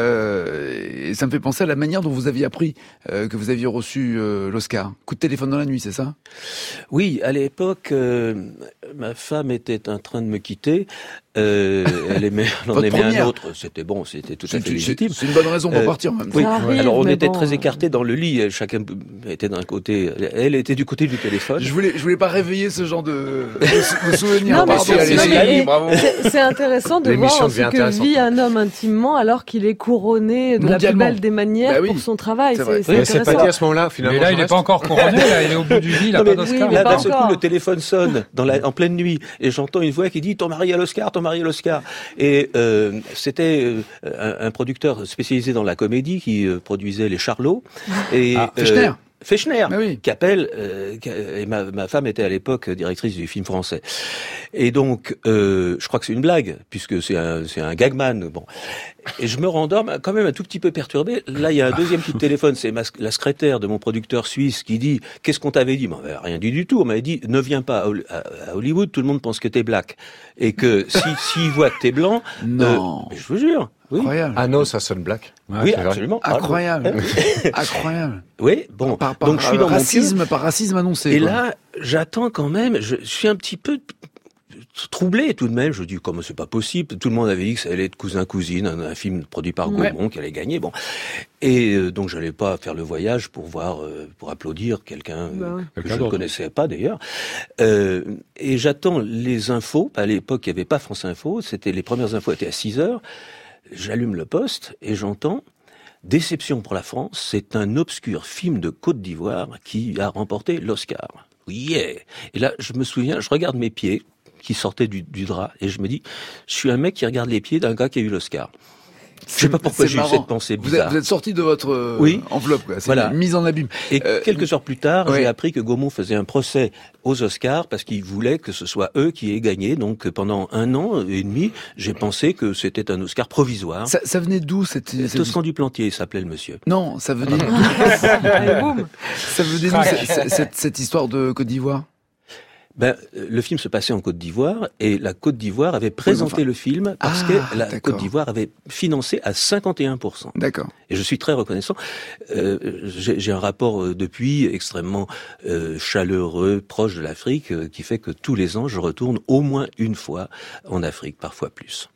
euh, et ça me fait penser à la manière dont vous aviez appris euh, que vous aviez reçu euh, l'Oscar. Coup de téléphone dans la nuit, c'est ça? Oui, à l'époque, euh, ma femme était en train de me quitter. Euh, elle aimait, elle en Votre aimait première. un autre. C'était bon, c'était tout à C'est fait c'est- légitime. c'est une bonne raison pour Euh, partir en même temps. Oui. Ça arrive, Alors on mais était bon, très euh, écartés dans le lit. Chacun était d'un côté. Elle était du côté du téléphone. Je voulais, je voulais pas réveiller ce genre de, de, sou- de souvenirs. Non, mais Pardon, c'est- allez-y. non, mais- allez, bravo. C'est c'est intéressant de L'émission voir aussi devient que intéressante. vit un homme intimement alors qu'il est couronné de la plus Mondialement. belle des manières Bah oui. pour son travail. C'est vrai. C'est c'est Mais c'est pas intéressant. dit à ce moment-là, finalement. Mais là, ça il n'est reste. pas encore couronné, là, il est au bout du lit, il n'a Non, pas mais d'Oscar. oui, Là, pas d'un seul coup, encore. le téléphone sonne dans la, en pleine nuit et j'entends une voix qui dit ton mari a l'Oscar, ton mari a l'Oscar. Et euh, c'était euh, un, un producteur spécialisé dans la comédie qui euh, produisait les Charlots. Et, Ah, Fechner. euh, Fechner, Ah oui. qui appelle, euh, qui- et ma, ma femme était à l'époque directrice du film français. Et donc, euh, je crois que c'est une blague, puisque c'est un, c'est un gagman. Bon. Et je me rendors quand même un tout petit peu perturbé. Là, il y a un deuxième coup de téléphone, c'est ma, la secrétaire de mon producteur suisse qui dit « Qu'est-ce qu'on t'avait dit ?» Ben, on m'avait rien dit du tout. On m'avait dit « Ne viens pas à, Hol- à- à Hollywood, tout le monde pense que t'es black. Et que si s'ils voient que t'es blanc... Non. euh, mais je vous jure. Oui, Incroyable. Ah non, ça sonne black. oui c'est vrai. absolument. Incroyable. Ah, Incroyable. oui, bon. Par, par, donc je suis dans mon pieu. racisme, par racisme annoncé. Et quoi. là, j'attends quand même, je, je suis un petit peu troublé tout de même. Je dis, comment c'est pas possible? Tout le monde avait dit que ça allait être cousin-cousine, un, un film produit par Ouais. Gaumont qui allait gagner. Bon. Et euh, donc, j'allais pas faire le voyage pour voir, euh, pour applaudir quelqu'un Bah euh, ouais. que Quelqu'un je ne d'autre. connaissais pas d'ailleurs. Euh, et j'attends les infos. À l'époque, il n'y avait pas France Info. C'était, les premières infos étaient à six heures. J'allume le poste et j'entends déception pour la France. C'est un obscur film de Côte d'Ivoire qui a remporté l'Oscar. Yeah. Et là, je me souviens, je regarde mes pieds qui sortaient du, du drap et je me dis, je suis un mec qui regarde les pieds d'un gars qui a eu l'Oscar. Je sais pas pourquoi C'est j'ai eu marrant. cette pensée Vous êtes, bizarre. vous êtes sorti de votre euh, Oui. enveloppe, quoi. C'est Voilà. une mise en abîme. Et Euh, quelques heures plus tard, ouais. j'ai appris que Gaumont faisait un procès aux Oscars parce qu'il voulait que ce soit eux qui aient gagné. Donc pendant un an et demi, j'ai pensé que c'était un Oscar provisoire. Ça, ça venait d'où cette, cette... Toscan du Plantier s'appelait le monsieur. Non, ça venait. Allez, boum. ça venait d'où cette, cette, cette, cette histoire de Côte d'Ivoire? Ben, euh, le film se passait en Côte d'Ivoire et la Côte d'Ivoire avait présenté enfin- le film parce Ah, que la d'accord. Côte d'Ivoire avait financé à cinquante et un pour cent. D'accord. Et je suis très reconnaissant. Euh, j'ai, j'ai un rapport euh, depuis extrêmement euh, chaleureux, proche de l'Afrique, euh, qui fait que tous les ans, je retourne au moins une fois en Afrique, parfois plus.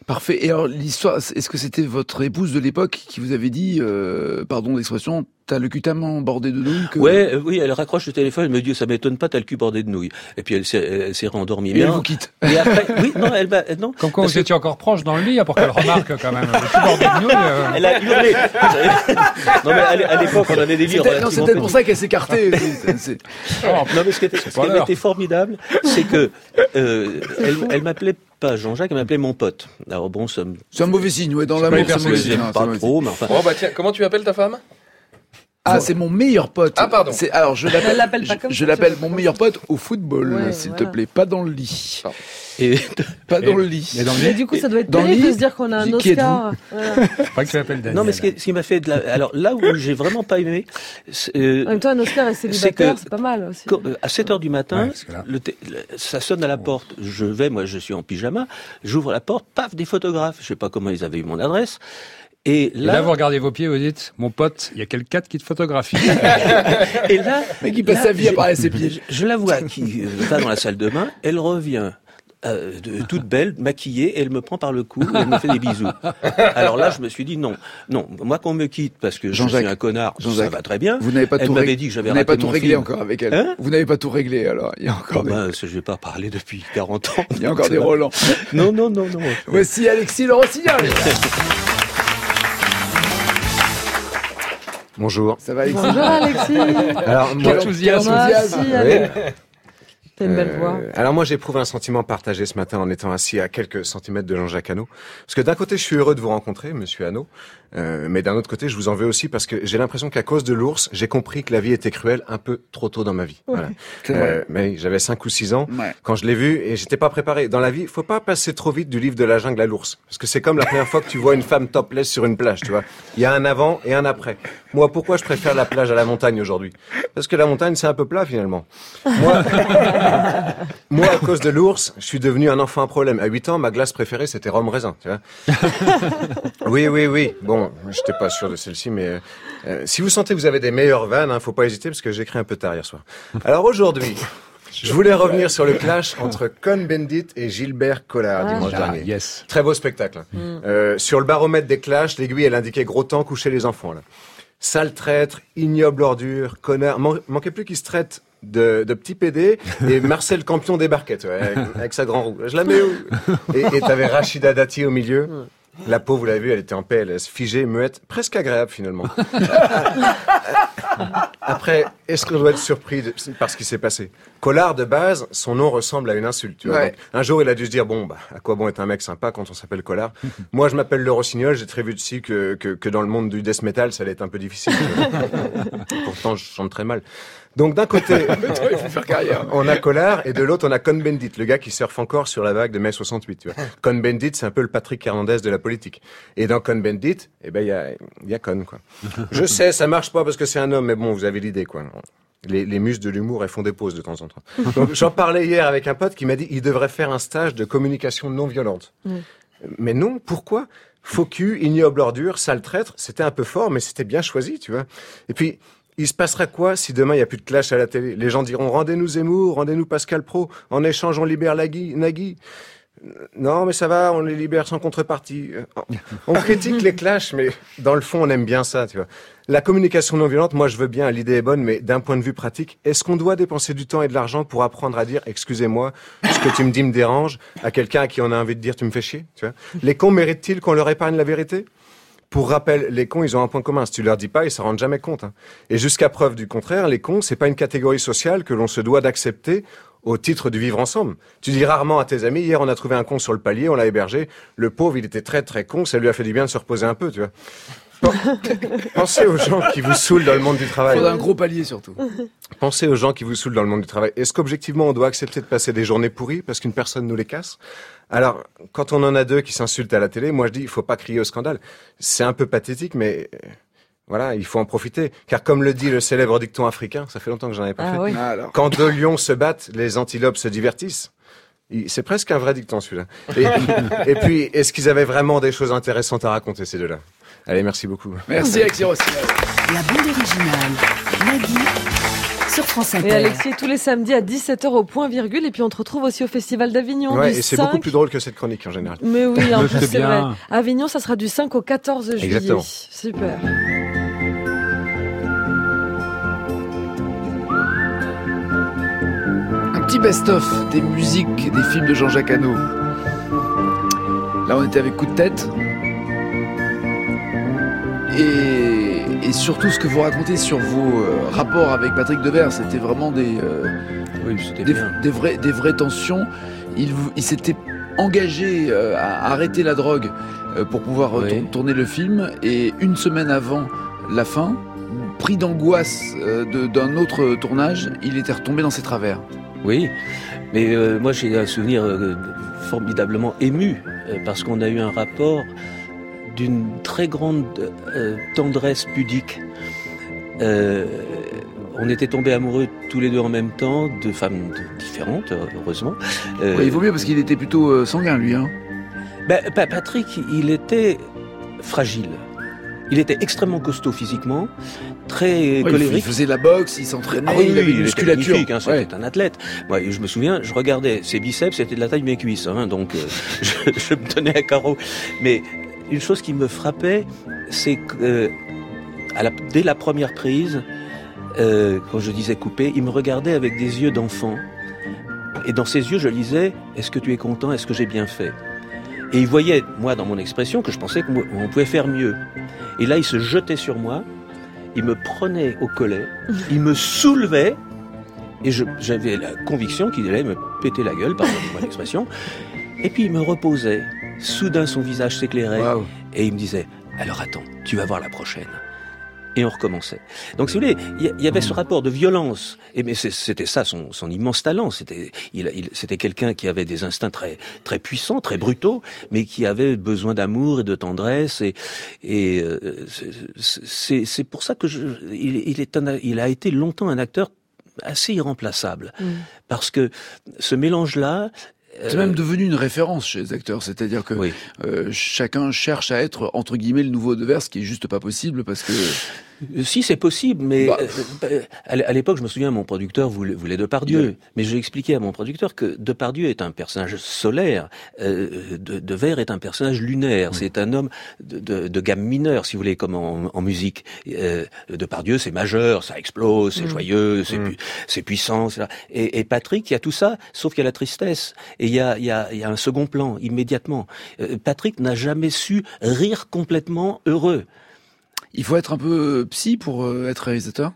Parfait. Et alors, l'histoire, est-ce que c'était votre épouse de l'époque qui vous avait dit, euh, pardon d'expression, t'as le cul tellement bordé de nouilles que... Ouais, euh, oui, elle raccroche le téléphone, elle me dit, ça m'étonne pas, t'as le cul bordé de nouilles. Et puis elle s'est, elle s'est rendormie Et bien. elle vous quitte. Et après, oui, non, elle va, non. Comme quoi parce vous que- étiez encore proche dans le lit, pour qu'elle remarque quand même. Le cul bordé de nouilles, euh, Elle a hurlé. Non, mais à l'é- à l'époque, on avait des livres. C'était- Non, c'est relativement peut-être pour petits. ça qu'elle s'est écartée. C'est- c'est- Non, mais ce qui était, ce qui pas avait l'heure. été formidable, c'est que euh, elle, elle m'appelait pas Jean-Jacques, elle m'appelait mon pote. Alors bon, ça me C'est un mauvais signe, ouais, dans C'est l'amour, pas c'est un hyper mauvais sexy, signe. j'aime hein, c'est pas un mauvais signe. trop, mais enfin. Bon, bah tiens, comment tu appelles ta femme? Ah, c'est mon meilleur pote. Ah, pardon. C'est, alors, je Elle l'appelle, l'appelle pas je, comme je ça, l'appelle tu mon vois. meilleur pote au football, Ouais, s'il te voilà. plaît, pas dans le lit. Et Pas dans Et- le lit. mais dans le Mais lit, du coup, ça doit être Dans le terrible de lit, se dire qu'on a un qui- qui Oscar. Voilà. pas que tu l'appelles Daniel. non, mais ce qui, ce qui m'a fait de la, alors là où j'ai vraiment pas aimé, c'est, euh, En même temps, un Oscar est célibataire, que- c'est pas mal aussi. quand- euh, à sept heures du matin, Ouais, parce que là- le té- le- ça sonne à la porte. Je vais, moi, je suis en pyjama. J'ouvre la porte, paf, des photographes. Je sais pas comment ils avaient eu mon adresse. Et Et là, là, vous regardez vos pieds, vous dites, mon pote, il y a quelqu'un qui te photographie. et là, Mais qui passe là, sa vie à j'ai- parler à ses pieds. Je, je la vois qui euh, va dans la salle de bain. Elle revient. Euh, de, toute belle, maquillée, et elle me prend par le cou, et elle me fait des bisous. Alors là, je me suis dit non, non, moi qu'on me quitte parce que je Jean-Jacques, suis un connard, ça Jean-Jacques, va très bien. Vous n'avez pas Elle tout m'avait réglé. dit que j'avais Vous n'avez raté pas tout mon réglé film. encore avec elle. Hein Vous n'avez pas tout réglé, alors. Il y a encore Oh, des, ben, ça, je vais pas parler depuis quarante ans. il y a encore des Roland. Non, non, non, non. Voici Alexis Le Rossignol. Bonjour. Ça va, Alexis? Bonjour Alexis. Alors, Quel moi, enthousiasme. Moi enthousiasme. aussi, Oui. Alex. T'as une belle Euh, voix. alors moi j'éprouve un sentiment partagé ce matin en étant assis à quelques centimètres de Jean-Jacques Hano. Parce que d'un côté je suis heureux de vous rencontrer, monsieur Hano, euh, mais d'un autre côté je vous en veux aussi parce que j'ai l'impression qu'à cause de l'ours, j'ai compris que la vie était cruelle un peu trop tôt dans ma vie. Voilà. C'est vrai. Euh, mais j'avais cinq ou six ans Ouais. quand je l'ai vu et j'étais pas préparé. Dans la vie, faut pas passer trop vite du livre de la jungle à l'ours. Parce que c'est comme la première fois que tu vois une femme topless sur une plage, tu vois. Il y a un avant et un après. Moi, pourquoi je préfère la plage à la montagne aujourd'hui? Parce que la montagne, c'est un peu plat finalement. Moi, moi, à cause de l'ours, je suis devenu un enfant à problème. À huit ans, ma glace préférée, c'était rhum raisin, tu vois. Oui, oui, oui. Bon, j'étais pas sûr de celle-ci, mais euh, euh, si vous sentez que vous avez des meilleures vannes, hein, faut pas hésiter parce que j'ai écrit un peu tard hier soir. Alors aujourd'hui, je voulais revenir sur le clash entre Cohn-Bendit et Gilbert Collard Ah. dimanche Ah, dernier. yes. Très beau spectacle. hein. Euh, sur le baromètre des clashs, l'aiguille, elle indiquait gros temps, coucher les enfants. Là. Sale traître, ignoble ordure, connard. Man- manquait plus qu'il se traite de, de petit pédé et Marcel Campion débarquait, ouais, avec, avec sa grand roue. Je la mets où? Et et t'avais Rachida Dati au milieu. La peau, vous l'avez vu, elle était en P L S, figée, muette, presque agréable finalement. Après, est-ce qu'on doit être surpris de, par ce qui s'est passé? Collard, de base, son nom ressemble à une insulte. Tu vois. Ouais. Donc, un jour, il a dû se dire, bon, bah, à quoi bon être un mec sympa quand on s'appelle Collard? Moi, je m'appelle Le Rossignol, j'ai très vu aussi que, que, que dans le monde du death metal, ça allait être un peu difficile. Pourtant, je chante très mal. Donc, d'un côté, Il faut faire carrière. on a Collard et de l'autre, on a Cohn-Bendit, le gars qui surfe encore sur la vague de mai soixante-huit. Tu vois. Cohn-Bendit, c'est un peu le Patrick Hernandez de la politique. Et dans Cohn-Bendit, eh ben, il y a, il y a Cohn, quoi. Je sais, ça marche pas parce que c'est un homme, mais bon, vous avez l'idée, quoi. Les, les muses de l'humour, elles font des pauses de temps en temps. Donc, j'en parlais hier avec un pote qui m'a dit, il devrait faire un stage de communication non violente. Mm. Mais non, pourquoi? Faux cul, ignoble ordure, sale traître, c'était un peu fort, mais c'était bien choisi, tu vois. Et puis, il se passera quoi si demain il n'y a plus de clash à la télé? Les gens diront, rendez-nous Zemmour, rendez-nous Pascal Pro, en échange on libère Nagui. Nagui. Non, mais ça va, on les libère sans contrepartie. On critique les clashs, mais dans le fond, on aime bien ça, tu vois. La communication non violente, moi je veux bien, l'idée est bonne, mais d'un point de vue pratique, est-ce qu'on doit dépenser du temps et de l'argent pour apprendre à dire « excusez-moi, ce que tu me dis me dérange » à quelqu'un à qui on a envie de dire « tu me fais chier », tu vois. Les cons méritent-ils qu'on leur épargne la vérité? Pour rappel, les cons, ils ont un point commun. Si tu leur dis pas, ils s'en rendent jamais compte. Hein. Et jusqu'à preuve du contraire, les cons, c'est pas une catégorie sociale que l'on se doit d'accepter au titre du vivre ensemble. Tu dis rarement à tes amis, hier on a trouvé un con sur le palier, on l'a hébergé, le pauvre il était très très con, ça lui a fait du bien de se reposer un peu, tu vois. Pensez aux gens qui vous saoulent dans le monde du Il travail. faudrait un gros palier surtout. Pensez aux gens qui vous saoulent dans le monde du travail. Est-ce qu'objectivement on doit accepter de passer des journées pourries parce qu'une personne nous les casse? Alors, quand on en a deux qui s'insultent à la télé, moi je dis, il faut pas crier au scandale. C'est un peu pathétique, mais euh, voilà, il faut en profiter. Car comme le dit le célèbre dicton africain, ça fait longtemps que j'en avais pas fait. Ah oui. Ah, alors. Quand deux lions se battent, les antilopes se divertissent. Il- C'est presque un vrai dicton celui-là. Et, et puis, est-ce qu'ils avaient vraiment des choses intéressantes à raconter ces deux-là? Allez, merci beaucoup. Merci Alexis Rossignol. La bande originale, Nagui, sur France Inter. Et Alexis, tous les samedis à dix-sept heures au point virgule. Et puis on te retrouve aussi au Festival d'Avignon. Ouais, du et c'est cinq beaucoup plus drôle que cette chronique en général. Mais oui, en Mais plus c'est c'est bien. vrai. Avignon, ça sera du cinq au quatorze juillet. Exactement. Super. Un petit best-of des musiques des films de Jean-Jacques Hano. Là, on était avec Coup de tête. Et, et surtout, ce que vous racontez sur vos euh, rapports avec Patrick Devers, c'était vraiment des, euh, Oui, c'était des, bien. des, vrais, des vraies tensions. Il, vous- il s'était engagé euh, à arrêter la drogue euh, pour pouvoir euh, Oui. tour- tourner le film. Et une semaine avant la fin, pris d'angoisse euh, de- d'un autre tournage, il était retombé dans ses travers. Oui, mais euh, moi j'ai un souvenir euh, formidablement ému euh, parce qu'on a eu un rapport d'une très grande euh, tendresse pudique. Euh, on était tombés amoureux tous les deux en même temps, de femmes de- différentes, heureusement. Euh, Ouais, il vaut mieux parce qu'il était plutôt euh, sanguin, lui. Hein. ben, pa- Patrick, il était fragile. Il était extrêmement costaud physiquement, très Ouais, il, colérique. il faisait de la boxe, il s'entraînait, Ah oui, il oui, avait une il était musculature. magnifique, hein, c'était Ouais. un athlète. Moi, je me souviens, je regardais ses biceps, c'était de la taille de mes cuisses, hein, donc euh, je, je me tenais à carreau. Mais une chose qui me frappait, c'est que euh, à la, dès la première prise, euh, quand je disais couper, il me regardait avec des yeux d'enfant. Et dans ses yeux, je lisais « Est-ce que tu es content? Est-ce que j'ai bien fait ?» Et il voyait, moi, dans mon expression, que je pensais qu'on pouvait faire mieux. Et là, il se jetait sur moi, il me prenait au collet, il me soulevait, et je- j'avais la conviction qu'il allait me péter la gueule, pardonnez-moi l'expression. Et puis il me reposait. Soudain, son visage s'éclairait, Waouh. et il me disait « Alors attends, tu vas voir la prochaine ». Et on recommençait. Donc, si vous voulez, il y, il y avait ce rapport de violence. Et mais c'est- c'était ça son, son immense talent. C'était, il, il- c'était quelqu'un qui avait des instincts très, très puissants, très brutaux, mais qui avait besoin d'amour et de tendresse. Et, et euh, c'est- c'est, c'est pour ça que je, il, il est un, il a été longtemps un acteur assez irremplaçable, Mm. parce que ce mélange-là. C'est même devenu une référence chez les acteurs, c'est-à-dire que Oui. euh, chacun cherche à être entre guillemets le nouveau Devers, ce qui est juste pas possible parce que Euh, Si, c'est possible, mais Bah. euh, euh, à l- à l'époque, je me souviens, mon producteur voulait, voulait Depardieu. Ouais. Mais j'ai expliqué à mon producteur que Depardieu est un personnage solaire, euh, de, Devers est un personnage lunaire. C'est un homme de, de, de gamme mineure, si vous voulez, comme en, en musique. Euh, Depardieu, c'est majeur, ça explose, c'est Mm. joyeux, c'est Mm. pu- c'est puissant. c'est là. Et, et Patrick, il y a tout ça, sauf qu'il y a la tristesse. Et il y a, il y a, il y a un second plan, immédiatement. Euh, Patrick n'a jamais su rire complètement heureux. il faut être un peu psy pour euh, être réalisateur.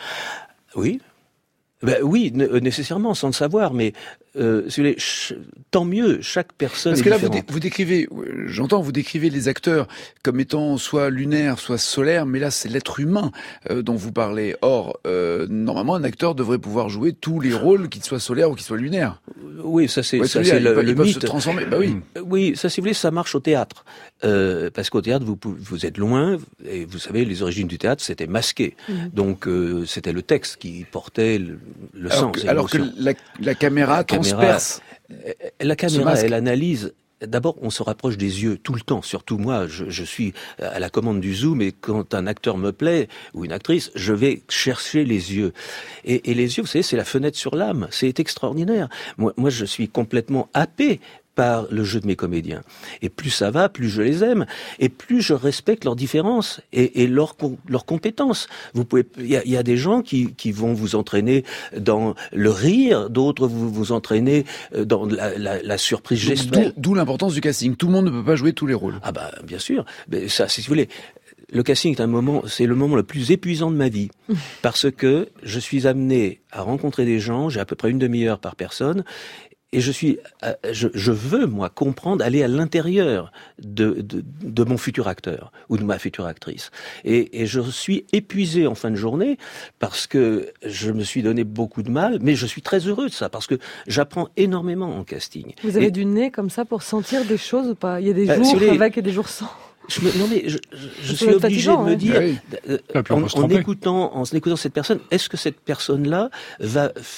Oui. Ben oui, ne- euh, nécessairement, sans le savoir, mais euh, si vous voulez, ch- tant mieux, chaque personne Parce est que là, vous, différente. dé- vous décrivez, euh, j'entends, vous décrivez les acteurs comme étant soit lunaires, soit solaires, mais là, c'est l'être humain euh, dont vous parlez. Or, euh, normalement, un acteur devrait pouvoir jouer tous les rôles, qu'ils soient solaires ou qu'ils soient lunaires. Oui, ça c'est Ouais, ça, tu veux c'est dire, ils le, peuvent- le ils peuvent se mythe. transformer. Bah oui. Euh, Oui, ça si vous voulez, ça marche au théâtre. Euh, parce qu'au théâtre, vous, pou- vous êtes loin, et vous savez, les origines du théâtre, c'était masqué. Mhm. Donc, euh, c'était le texte qui portait le, le Alors sens que, et alors que l'émotion. la, la caméra La caméra- transperce. La caméra, masque. elle analyse. D'abord, on se rapproche des yeux tout le temps. Surtout moi, je, je suis à la commande du zoom et quand un acteur me plaît ou une actrice, je vais chercher les yeux. Et, et les yeux, vous savez, c'est la fenêtre sur l'âme. C'est extraordinaire. Moi, moi, je suis complètement happé par le jeu de mes comédiens. Et plus ça va, plus je les aime, et plus je respecte leurs différences et, et leurs com- leurs compétences. Vous pouvez, il y a, il y a des gens qui, qui vont vous entraîner dans le rire, d'autres vous vous entraîner dans la, la, la surprise D'où gestuelle. d'où l'importance du casting. Tout le monde ne peut pas jouer tous les rôles. Ah bah bien sûr, mais ça, si vous voulez. Le casting est un moment, c'est le moment le plus épuisant de ma vie, parce que je suis amené à rencontrer des gens, j'ai à peu près une demi-heure par personne, et je suis, euh, je, je veux moi comprendre, aller à l'intérieur de, de, de mon futur acteur ou de ma future actrice, et, et je suis épuisé en fin de journée parce que je me suis donné beaucoup de mal, mais je suis très heureux de ça parce que j'apprends énormément en casting. Vous avez Et- du nez comme ça pour sentir des choses ou pas? Il y a des Bah, jours si vous voulez- avec et des jours sans. Je me, non mais je, je, je Ça suis doit être obligé fatigant, de me hein. dire, Oui. euh, Ah, puis on en, peut se en tromper. écoutant, en écoutant cette personne, est-ce que cette personne-là va f-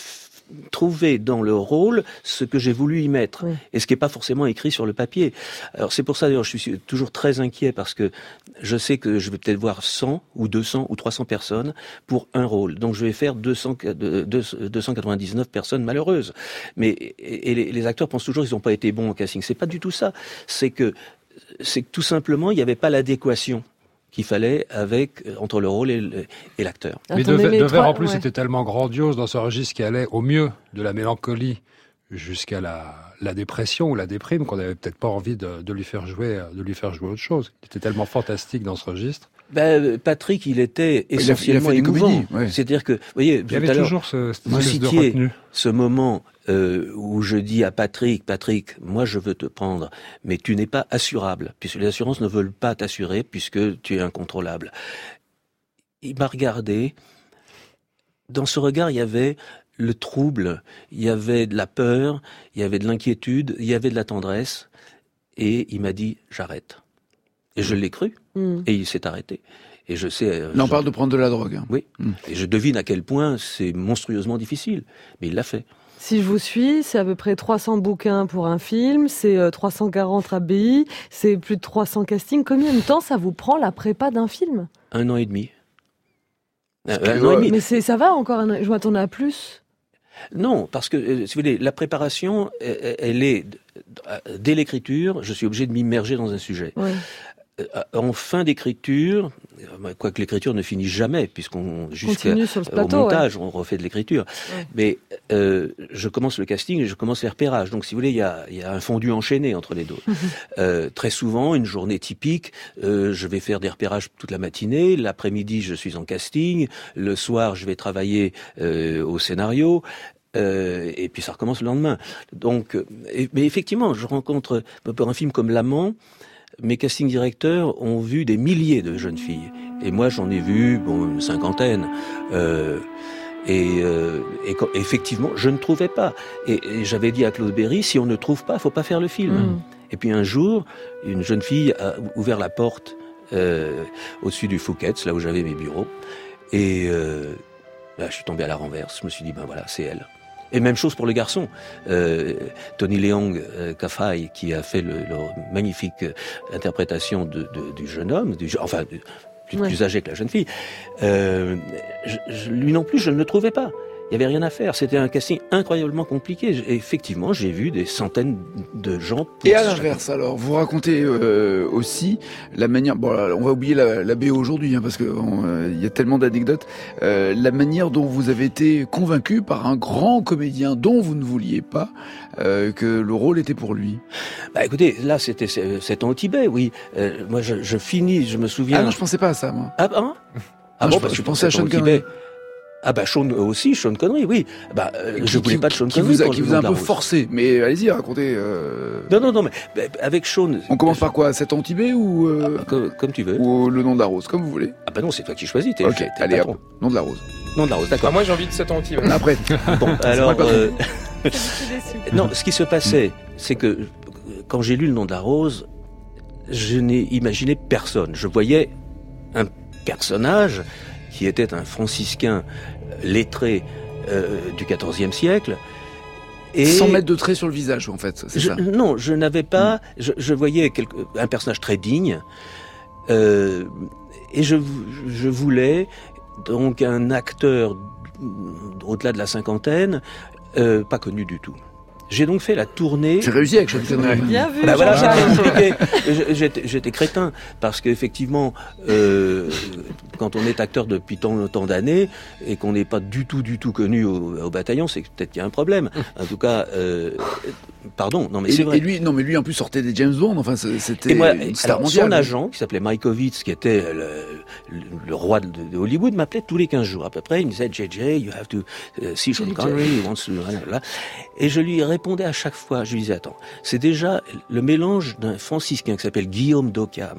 trouver dans le rôle ce que j'ai voulu y mettre, oui. et ce qui n'est pas forcément écrit sur le papier. Alors c'est pour ça d'ailleurs je suis toujours très inquiet parce que je sais que je vais peut-être voir cent ou deux cents ou trois cents personnes pour un rôle. Donc je vais faire deux cents, deux cent quatre-vingt-dix-neuf personnes malheureuses. Mais et les, les acteurs pensent toujours qu'ils n'ont pas été bons au casting. C'est pas du tout ça. C'est que c'est que tout simplement il n'y avait pas l'adéquation qu'il fallait avec entre le rôle et, le, et l'acteur. Mais Devers en plus ouais. était tellement grandiose dans ce registre qui allait au mieux de la mélancolie jusqu'à la, la dépression ou la déprime qu'on n'avait peut-être pas envie de, de lui faire jouer, de lui faire jouer autre chose. Il était tellement fantastique dans ce registre. Ben, Patrick, il était essentiellement il a, il a émouvant. Comédies, ouais. C'est-à-dire que, vous voyez, il y avait toujours ce, cette vous espèce de retenue. Ce moment euh, où je dis à Patrick, Patrick, moi je veux te prendre, mais tu n'es pas assurable, puisque les assurances ne veulent pas t'assurer, puisque tu es incontrôlable. Il m'a regardé. Dans ce regard, il y avait le trouble, il y avait de la peur, il y avait de l'inquiétude, il y avait de la tendresse, et il m'a dit « j'arrête ». Et je l'ai cru, mmh. et il s'est arrêté. Et je sais. Là, on parle de prendre de la drogue. Hein. Oui. Mmh. Et je devine à quel point c'est monstrueusement difficile, mais il l'a fait. Si je vous suis, c'est à peu près trois cents bouquins pour un film, c'est trois cent quarante abbayes, c'est plus de trois cents castings. Combien de temps ça vous prend la prépa d'un film ? Un an et demi. Un, un an et demi. Mais c'est, ça va encore un an. Je m'attendais à plus. Non, parce que, euh, si vous voulez, la préparation, elle, elle est dès l'écriture. Je suis obligé de m'immerger dans un sujet. Oui. En fin d'écriture, quoique l'écriture ne finit jamais, puisqu'on jusqu'au montage, ouais. on refait de l'écriture. Ouais. Mais euh, je commence le casting et je commence les repérages. Donc, si vous voulez, il y a, il y a un fondu enchaîné entre les deux. euh, très souvent, une journée typique, euh, je vais faire des repérages toute la matinée. L'après-midi, je suis en casting. Le soir, je vais travailler euh, au scénario. Euh, et puis ça recommence le lendemain. Donc, et, mais effectivement, je rencontre pour un film comme L'Amant. Mes casting directeurs ont vu des milliers de jeunes filles. Et moi, j'en ai vu bon, une cinquantaine. Euh, et, euh, et quand, effectivement, je ne trouvais pas. Et, et j'avais dit à Claude Berry, si on ne trouve pas, il ne faut pas faire le film. Mmh. Et puis un jour, une jeune fille a ouvert la porte euh, au-dessus du Fouquet's, là où j'avais mes bureaux. Et euh, là, je suis tombé à la renverse. Je me suis dit, ben voilà, c'est elle. Et même chose pour les garçons. Euh, Tony Leung euh, Ka-fai, qui a fait le, le magnifique euh, interprétation de, de, du jeune homme, du, enfin du, plus, ouais. plus âgé que la jeune fille, euh, je, je, lui non plus, je ne le trouvais pas. Il n'y avait rien à faire. C'était un casting incroyablement compliqué. Et effectivement, j'ai vu des centaines de gens. Et à l'inverse, alors, vous racontez euh, aussi la manière. Bon, on va oublier la, la B O aujourd'hui, hein, parce que euh, il y a tellement d'anecdotes. Euh, la manière dont vous avez été convaincu par un grand comédien dont vous ne vouliez pas euh, que le rôle était pour lui. Bah, écoutez, là, c'était sept ans au Tibet, oui. Euh, moi, je, je finis, je me souviens. Ah non, je pensais pas à ça, moi. Ah, hein ah non, bon, je, bah, je pensais à Sean Connery. Ah bah Sean aussi, Sean Connery, oui. Bah euh, qui, je voulais qui, pas de Sean qui Connery. Vous a, qui vous a un peu forcé, mais allez-y, racontez. Euh... Non, non, non, mais bah, avec Sean. On commence par quoi, sept ans Tibet ou euh... ah bah, comme, comme tu veux. Ou le nom de la rose, comme vous voulez. Ah bah non, c'est toi qui choisis. T'es, ok, t'es allez, hop, nom de la rose. Nom de la rose, d'accord. Ah, moi j'ai envie de sept ans Tibet. Après. Bon, alors. Euh... non, ce qui se passait, c'est que quand j'ai lu le nom de la rose, je n'ai imaginé personne. Je voyais un personnage qui était un franciscain lettré euh, du quatorzième siècle. Et sans mettre de traits sur le visage, en fait, c'est je, ça. Non, je n'avais pas... Mm. Je, je voyais quelque, un personnage très digne, euh, et je, je voulais donc un acteur au-delà de la cinquantaine, euh, pas connu du tout. J'ai donc fait la tournée. J'ai réussi avec Sean Connery. Bien vu. Bah voilà, j'ai j'étais, j'étais crétin parce qu'effectivement, euh, quand on est acteur depuis tant, tant d'années et qu'on n'est pas du tout, du tout connu au, au bataillon, c'est que peut-être qu'il y a un problème. En tout cas, euh, pardon, non mais et, c'est vrai. Et lui, non mais lui en plus sortait des James Bond. Enfin, c'était et moi, une star alors, mondiale. Son agent, qui s'appelait Maikovitz, qui était le, le, le roi de, de Hollywood, m'appelait tous les quinze jours à peu près. Il me disait, J J, you have to uh, see Sean Connery, he wants to... Et je lui répondais à chaque fois, je lui disais, attends, c'est déjà le mélange d'un franciscain qui s'appelle Guillaume d'Occam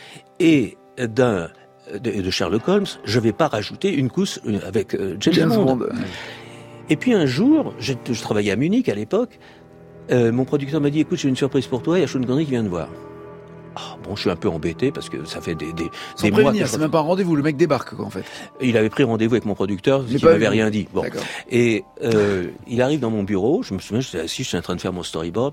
et d'un de, de Sherlock Holmes, je vais pas rajouter une couche avec euh, James, James Bond. Bond. Et puis un jour, je, je travaillais à Munich à l'époque, euh, mon producteur m'a dit, écoute, j'ai une surprise pour toi, il y a Sean Connery qui vient de voir. Ah, bon, je suis un peu embêté parce que ça fait des, des, Sans des mois prévenir, que je... c'est même pas un rendez-vous, le mec débarque, quoi, en fait. Il avait pris rendez-vous avec mon producteur, Il qui pas m'avait vu. rien dit. Bon. D'accord. Et euh, il arrive dans mon bureau, je me souviens, j'étais assis, j'étais en train de faire mon storyboard.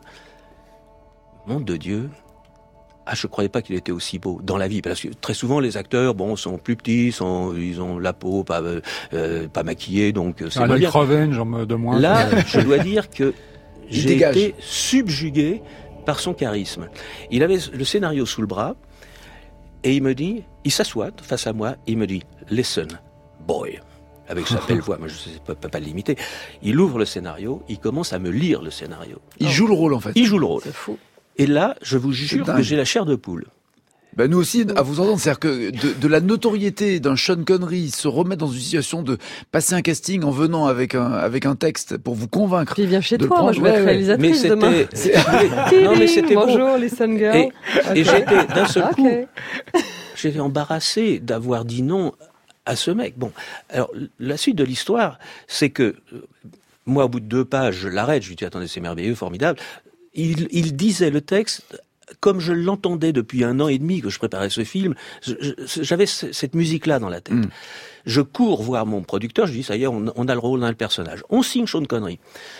Nom de Dieu, ah, je croyais pas qu'il était aussi beau dans la vie, parce que très souvent les acteurs, bon, sont plus petits, sont, ils ont la peau pas euh, pas maquillée, donc c'est Un pas bien. Creven, j'en me de moins. Là, je dois dire que Il j'ai dégage. été subjugué par son charisme. Il avait le scénario sous le bras et il me dit, il s'assoit face à moi, et il me dit, listen, boy. Avec sa belle voix, moi je ne peux, peux pas l'imiter. Il ouvre le scénario, il commence à me lire le scénario. Il joue le rôle, en fait. Il joue le rôle. C'est fou. Et là, je vous jure dingue. que j'ai la chair de poule. Ben nous aussi, à vous entendre, c'est-à-dire que de, de la notoriété d'un Sean Connery se remettre dans une situation de passer un casting en venant avec un, avec un texte pour vous convaincre. Puis il vient chez de le toi, moi prendre. je vais Ouais, être ouais. réalisatrice Mais demain. c'était... non mais c'était bon. Bonjour les Sun Girls. Et, et Ok. j'étais, d'un seul Ok. coup, j'étais embarrassé d'avoir dit non à ce mec. Bon, alors la suite de l'histoire, c'est que euh, moi, au bout de deux pages, je l'arrête. Je lui dis attendez, c'est merveilleux, formidable. Il, il disait le texte comme je l'entendais depuis un an et demi que je préparais ce film. Je- je- J'avais ce- cette musique-là dans la tête. Mm. Je cours voir mon producteur. Je dis ça y est, on, on a le rôle, on a le personnage. On signe Sean Connery.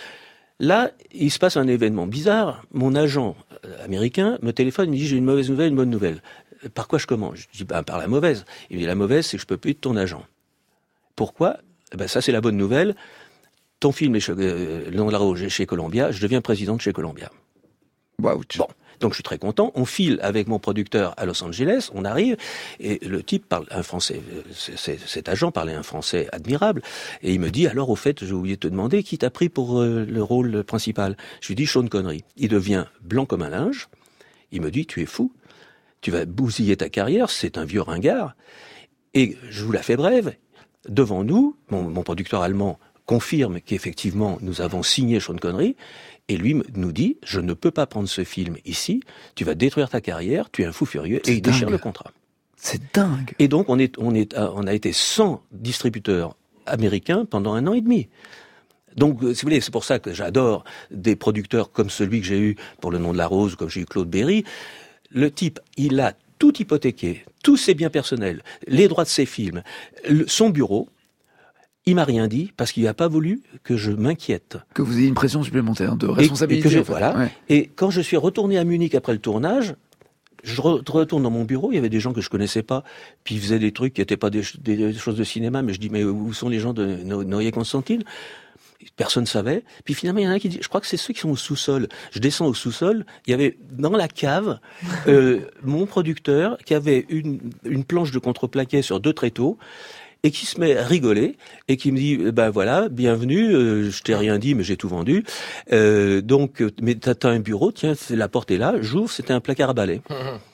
Là, il se passe un événement bizarre. Mon agent euh, américain me téléphone, il me dit j'ai une mauvaise nouvelle, une bonne nouvelle. Euh, Par quoi je commence? Je dis ben, par la mauvaise. Il me dit la mauvaise, c'est que je peux plus être ton agent. Pourquoi? Eh ben ça c'est la bonne nouvelle. Ton film est chez, euh, Le Nom de la Rose est chez Columbia. Je deviens président de chez Columbia. Waouh. Bon. Donc je suis très content. On file avec mon producteur à Los Angeles, on arrive, et le type parle un français, euh, c'est- c'est- cet agent parlait un français admirable, et il me dit, alors au fait, j'ai oublié de te demander, qui t'a pris pour euh, le rôle principal? Je lui dis, Sean Connery. Il devient blanc comme un linge, il me dit, tu es fou, tu vas bousiller ta carrière, c'est un vieux ringard. Et je vous la fais brève, devant nous, mon, mon producteur allemand confirme qu'effectivement nous avons signé Sean Connery, et lui me- nous dit, je ne peux pas prendre ce film ici, tu vas détruire ta carrière, tu es un fou furieux, C'est et il déchire dingue. le contrat. C'est dingue. Et donc on est, on est, on a été sans distributeurs américains pendant un an et demi. Donc, euh, si vous voulez, c'est pour ça que j'adore des producteurs comme celui que j'ai eu pour Le Nom de la Rose, comme j'ai eu Claude Berry. Le type, il a tout hypothéqué, tous ses biens personnels, les droits de ses films, le- son bureau. Il m'a rien dit parce qu'il n'a pas voulu que je m'inquiète. Que vous ayez une pression supplémentaire de Et- responsabilité. et que j'ai- en fait. voilà. Ouais. Et quand je suis retourné à Munich après le tournage, je re- retourne dans mon bureau, il y avait des gens que je connaissais pas, puis ils faisaient des trucs qui n'étaient pas des, ch- des- des choses de cinéma, mais je dis, mais où sont les gens de No- Noyer-Constantine? Personne ne savait. Puis finalement, il y en a un qui dit, je crois que c'est ceux qui sont au sous-sol. Je descends au sous-sol, il y avait dans la cave euh, mon producteur qui avait une, une planche de contreplaqué sur deux tréteaux, et qui se met à rigoler et qui me dit eh ben voilà, bienvenue, euh, je t'ai rien dit mais j'ai tout vendu. Euh, donc euh, mais t'as, t'as un bureau, tiens, c'est, la porte est là, j'ouvre, c'était un placard à balai.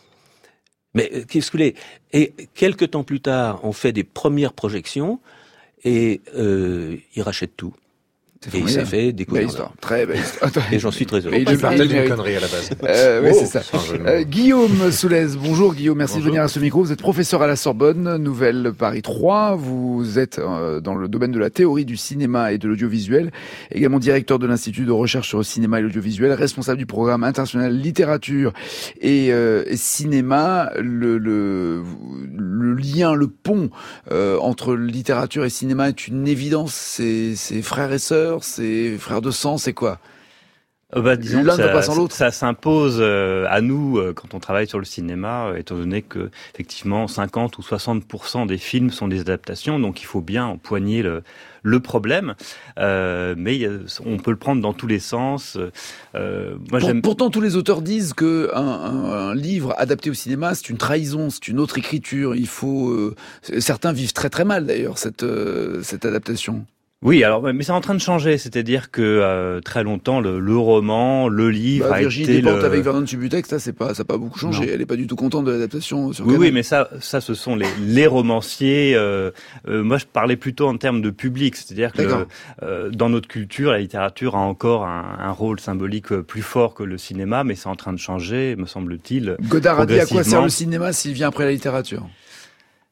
Mais euh, qu'est-ce que vous voulez? Et quelques temps plus tard, on fait des premières projections et euh, il rachète tout. C'est Et il s'est formidable. fait Belle découvrir. histoire. Très belle histoire. Attends. Et j'en suis très heureux. Et il Il le- partait il le d'une mérite. connerie à la base. Euh, ouais, Oh, c'est ça. sans jeu de mots. Euh, Guillaume Soulez, bonjour Guillaume, merci Bonjour. de venir à ce micro. Vous êtes professeur à la Sorbonne, Nouvelle Paris trois. Vous êtes euh, dans le domaine de la théorie du cinéma et de l'audiovisuel, également directeur de l'Institut de recherche sur le cinéma et l'audiovisuel, responsable du programme international littérature et, euh, et cinéma. Le, le, le lien, le pont euh, entre littérature et cinéma est une évidence. C'est, c'est frères et sœurs, c'est frères de sang, c'est quoi? Euh, bah, disons L'un que ne va ça, pas sans l'autre. ça s'impose euh, à nous euh, quand on travaille sur le cinéma, euh, étant donné que effectivement cinquante ou soixante pour cent des films sont des adaptations, donc il faut bien empoigner le, le problème. Euh, mais il y a- on peut le prendre dans tous les sens. Euh, moi, Pour- j'aime. pourtant, tous les auteurs disent que un, un- un livre adapté au cinéma, c'est une trahison, c'est une autre écriture. Il faut. euh, certains vivent très très mal d'ailleurs cette euh, cette adaptation. Oui, alors mais c'est en train de changer, c'est-à-dire que euh, très longtemps le, le roman, le livre Bah, a Virginie été Despentes le... avec Vernon Subutex, ça c'est pas ça a pas beaucoup changé. Non. Elle est pas du tout contente de l'adaptation sur Oui, Canal. oui, mais ça, ça, ce sont les, les romanciers. Euh, euh, moi, je parlais plutôt en termes de public, c'est-à-dire que D'accord. euh, dans notre culture, la littérature a encore un, un rôle symbolique plus fort que le cinéma, mais c'est en train de changer, me semble-t-il. Godard a dit à quoi sert progressivement. le cinéma s'il vient après la littérature.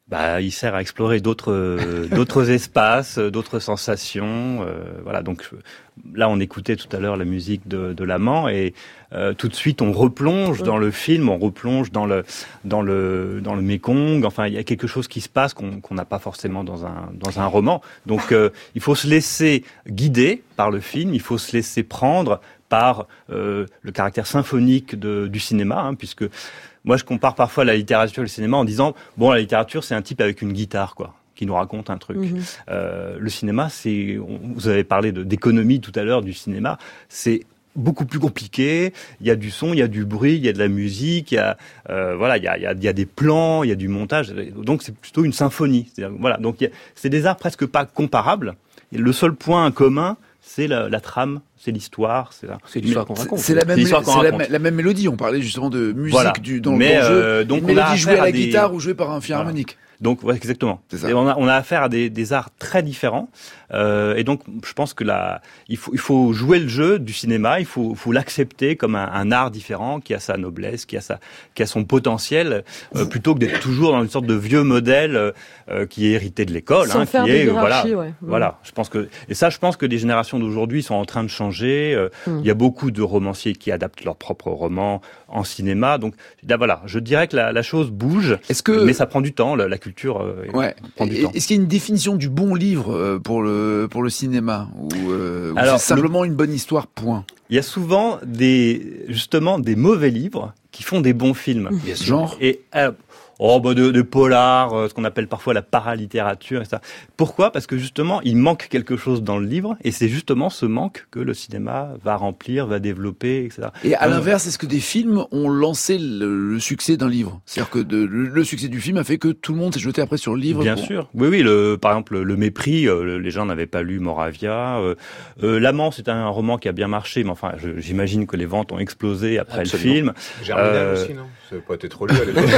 Bah, il sert à explorer d'autres euh, d'autres espaces, euh, d'autres sensations. Euh, voilà. Donc là, on écoutait tout à l'heure la musique de, de l'amant et euh, tout de suite, on replonge dans le film, on replonge dans le dans le dans le Mékong. Enfin, il y a quelque chose qui se passe qu'on qu'on n'a pas forcément dans un dans un roman. Donc, euh, il faut se laisser guider par le film. Il faut se laisser prendre par euh, le caractère symphonique de, du cinéma, hein, puisque moi, je compare parfois la littérature et le cinéma en disant, bon, la littérature, c'est un type avec une guitare, quoi, qui nous raconte un truc. Mmh. Euh, le cinéma, c'est, on, vous avez parlé de, d'économie tout à l'heure du cinéma, c'est beaucoup plus compliqué. Il y a du son, il y a du bruit, il y a de la musique, il y a, euh, voilà, il y a, il y a, il y a des plans, il y a du montage. Donc, c'est plutôt une symphonie. C'est-à-dire, voilà. Donc, il y a, c'est des arts presque pas comparables. Et le seul point commun, c'est la, la trame, c'est l'histoire, c'est la... c'est l'histoire qu'on raconte. C'est la même, c'est la, la même mélodie. On parlait justement de musique voilà. du dans Mais le jeu. Euh, donc une on mélodie a jouée à la des... guitare ou jouée par un philharmonique. Voilà. Donc, ouais, exactement. C'est ça. Et on a, on a affaire à des, des arts très différents. Euh, et donc, je pense que là, il faut, il faut jouer le jeu du cinéma. Il faut, faut l'accepter comme un, un art différent qui a sa noblesse, qui a sa, qui a son potentiel, euh, plutôt que d'être toujours dans une sorte de vieux modèle euh, qui est hérité de l'école, sans hein, faire qui de est, hiérarchie, voilà, ouais. voilà. Je pense que, et ça, je pense que les générations d'aujourd'hui sont en train de changer. Euh, mm. Il y a beaucoup de romanciers qui adaptent leurs propres romans en cinéma. Donc, là, voilà, je dirais que la, la chose bouge. Est-ce que, mais ça prend du temps. La, la culture. Euh, ouais. prend du temps. Est-ce qu'il y a une définition du bon livre pour le pour le cinéma ou, euh, ou c'est simplement le... une bonne histoire, point? Il y a souvent des justement des mauvais livres qui font des bons films. Bien sûr. Genre. Et euh, oh bah de, de polar, euh, ce qu'on appelle parfois la paralittérature et ça. Pourquoi ? Parce que justement, il manque quelque chose dans le livre, et c'est justement ce manque que le cinéma va remplir, va développer, et cetera. Et à l'inverse, est-ce que des films ont lancé le, le succès d'un livre ? C'est-à-dire que de, le, le succès du film a fait que tout le monde s'est jeté après sur le livre. Bien pour... sûr. Oui, oui. Le, par exemple, Le Mépris, euh, les gens n'avaient pas lu Moravia. Euh, euh, L'Amant, c'est un roman qui a bien marché, mais enfin, je, j'imagine que les ventes ont explosé après Absolument. Le film. Germinal euh... aussi, non ? Ça n'a pas été trop lu à l'époque.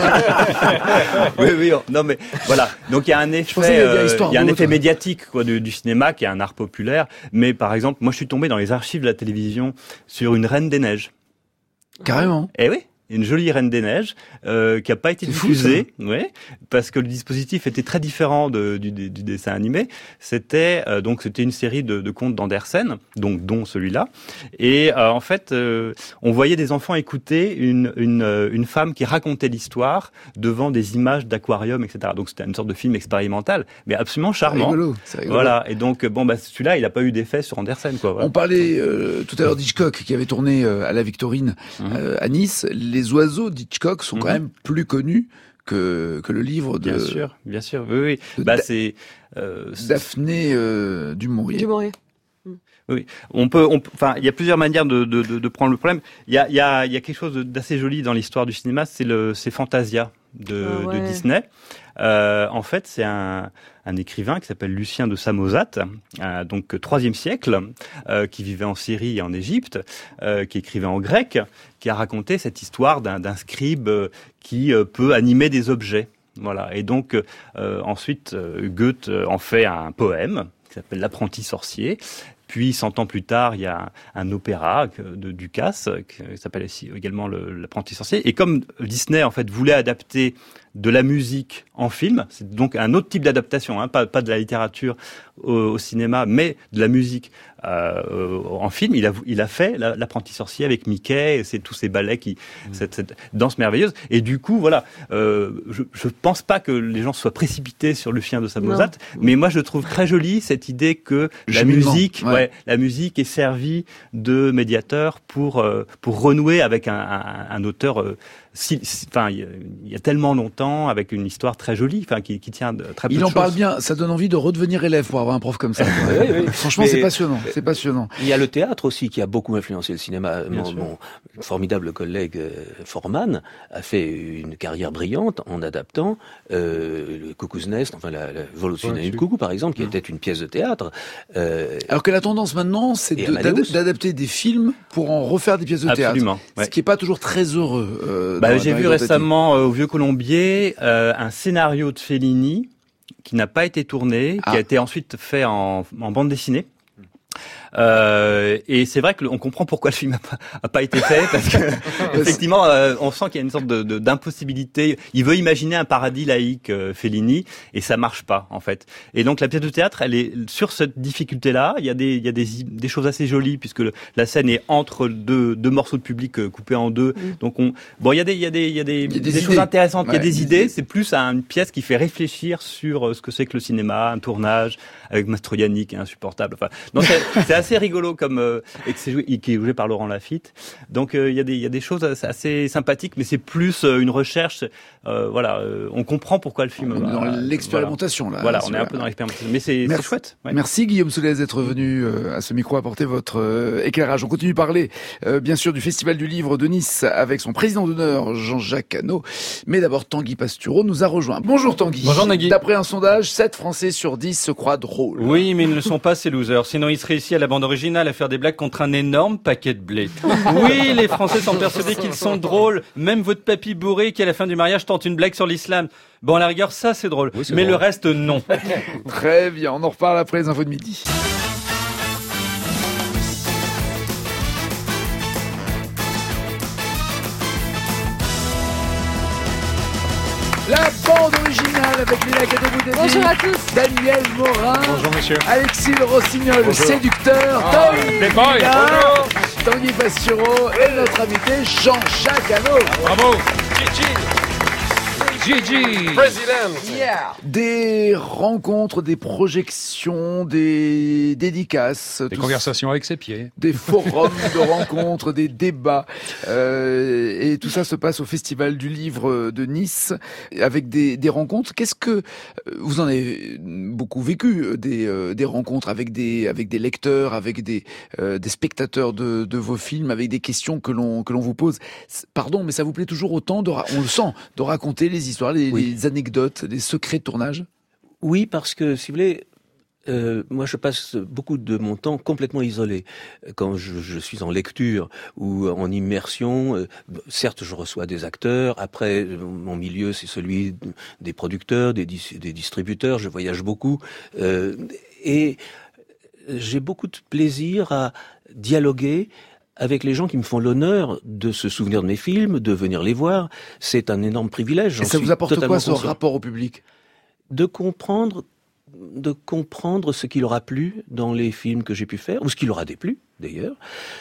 oui, oui, non, mais voilà. Donc il y a un effet, euh, il y a un effet médiatique quoi du, du cinéma qui est un art populaire. Mais par exemple, moi je suis tombé dans les archives de la télévision sur une Reine des Neiges. Carrément. Eh oui. Une jolie Reine des Neiges euh, qui n'a pas été diffusée, ouais, parce que le dispositif était très différent de, du, du, du dessin animé. C'était euh, donc c'était une série de, de contes d'Andersen, donc dont celui-là. Et euh, en fait, euh, on voyait des enfants écouter une une, une femme qui racontait l'histoire devant des images d'aquarium, et cetera. Donc c'était une sorte de film expérimental, mais absolument charmant. C'est rigolo, c'est rigolo. Voilà. Et donc bon bah celui-là, il n'a pas eu d'effet sur Andersen, quoi. Voilà. On parlait euh, tout à l'heure d'Hitchcock qui avait tourné euh, à la Victorine mmh. euh, à Nice. Les oiseaux d'Hitchcock sont mmh. quand même plus connus que que le livre de. Bien sûr, bien sûr, oui, oui. Bah c'est euh, Daphné euh, du Maurier. Du Maurier. Oui, on peut, on, enfin, il y a plusieurs manières de, de, de, de prendre le problème. Il y a, il y a, il y a quelque chose d'assez joli dans l'histoire du cinéma, c'est le, c'est Fantasia de, ah ouais. de Disney. Euh, en fait, c'est un, un écrivain qui s'appelle Lucien de Samosate, euh, donc troisième siècle, euh, qui vivait en Syrie et en Égypte, euh, qui écrivait en grec, qui a raconté cette histoire d'un, d'un scribe qui euh, peut animer des objets. Voilà. Et donc euh, ensuite, euh, Goethe en fait un poème qui s'appelle L'apprenti sorcier. Puis, cent ans plus tard, il y a un, un opéra de Ducasse qui s'appelle également le, L'apprenti sorcier. Et comme Disney, en fait, voulait adapter de la musique en film, c'est donc un autre type d'adaptation, hein, pas, pas de la littérature au, au cinéma, mais de la musique euh, en film. Il a, il a fait L'apprenti sorcier avec Mickey, et c'est tous ces ballets qui, mmh. cette, cette danse merveilleuse. Et du coup, voilà, euh, je, je pense pas que les gens soient précipités sur Lucien de Samosate, mais moi je trouve très jolie cette idée que Le la cheminement, musique, ouais. ouais, la musique est servie de médiateur pour euh, pour renouer avec un, un, un auteur. Euh, Si, si, enfin, il y a tellement longtemps, avec une histoire très jolie, enfin, qui, qui tient de, très peu Il de en choses. parle bien. Ça donne envie de redevenir élève pour avoir un prof comme ça. oui, oui. Franchement, Mais c'est passionnant. C'est passionnant. Il y a le théâtre aussi qui a beaucoup influencé le cinéma. Bien Mon, sûr. mon formidable collègue euh, Forman a fait une carrière brillante en adaptant euh, le Cuckoo's Nest, enfin la, la Vol au-dessus d'un nid de coucou, par exemple, qui mmh. était une pièce de théâtre. Euh, Alors que la tendance maintenant, c'est de, d'ad- d'adapter des films pour en refaire des pièces de Absolument, théâtre. ouais. Ce qui est pas toujours très heureux. Euh, Bah, dans, j'ai dans vu récemment euh, au Vieux Colombier euh, un scénario de Fellini qui n'a pas été tourné, ah. qui a été ensuite fait en, en bande dessinée. Euh, et c'est vrai que on comprend pourquoi le film a pas, a pas été fait, parce que effectivement, euh, on sent qu'il y a une sorte de, de, d'impossibilité. Il veut imaginer un paradis laïque, euh, Fellini, et ça marche pas en fait. Et donc la pièce de théâtre, elle est sur cette difficulté-là. Il y a des, il y a des, des choses assez jolies puisque le, la scène est entre deux, deux morceaux de public euh, coupés en deux. Mmh. Donc on, bon, il y a des, il y a des, il y a des, il y a des, des choses intéressantes. Ouais, il y a des, des idées. idées. C'est plus une pièce qui fait réfléchir sur euh, ce que c'est que le cinéma, un tournage avec Mastroianni qui est insupportable. Enfin, donc c'est, c'est assez rigolo comme euh, et que c'est joué, qui est joué par Laurent Lafitte. Donc euh, il y a des, il y a des choses assez, assez sympathiques, mais c'est plus euh, une recherche. Euh, voilà, euh, on comprend pourquoi le film. On est dans euh, l'expérimentation voilà. là. Voilà, là, on est un peu dans l'expérimentation, mais c'est, Merci. c'est chouette. Ouais. Merci Guillaume Soulez d'être venu euh, à ce micro apporter votre euh, éclairage. On continue de parler euh, bien sûr du Festival du Livre de Nice avec son président d'honneur Jean-Jacques Hano. Mais d'abord Tanguy Pastureau nous a rejoint. Bonjour Tanguy. Bonjour Nagui. D'après un sondage, sept Français sur dix se croient drôles. Oui, mais ils ne le sont pas ces losers. Sinon ils seraient ici à la bande originale à faire des blagues contre un énorme paquet de blé. Oui, les Français sont persuadés qu'ils sont drôles. Même votre papy bourré qui à la fin du mariage tente une blague sur l'islam. Bon, à la rigueur, ça c'est drôle. Oui, c'est mais drôle. Le reste, non. Très bien, on en reparle après les infos de midi. La bande originale avec Léla Cadabou-David. Bonjour à tous. Daniel Morin. Bonjour monsieur. Alexis Le Rossignol, le séducteur. Oh, les boys. Bonjour. Tanguy Pastureau et notre invité Jean-Jacques Hano. Bravo. Gigi. Gigi. President. Yeah. Des rencontres, des projections, des dédicaces. Des conversations avec ses pieds. Des forums de rencontres, des débats. Euh, et tout ça se passe au Festival du Livre de Nice avec des, des rencontres. Qu'est-ce que vous en avez beaucoup vécu des, euh, des rencontres avec des, avec des lecteurs, avec des, euh, des spectateurs de, de vos films, avec des questions que l'on, que l'on vous pose. Pardon, mais ça vous plaît toujours autant de, on le sent, de raconter les histoires, les, oui. les anecdotes, les secrets de tournage? Oui, parce que, si vous voulez, Euh, moi, je passe beaucoup de mon temps complètement isolé. Quand je, je suis en lecture ou en immersion, euh, certes, je reçois des acteurs. Après, mon milieu, c'est celui des producteurs, des, dis- des distributeurs. Je voyage beaucoup. Euh, et j'ai beaucoup de plaisir à dialoguer avec les gens qui me font l'honneur de se souvenir de mes films, de venir les voir. C'est un énorme privilège. Et ça vous apporte quoi, ce conscient. rapport au public? De comprendre de comprendre ce qui leur a plu dans les films que j'ai pu faire, ou ce qui leur a déplu, d'ailleurs.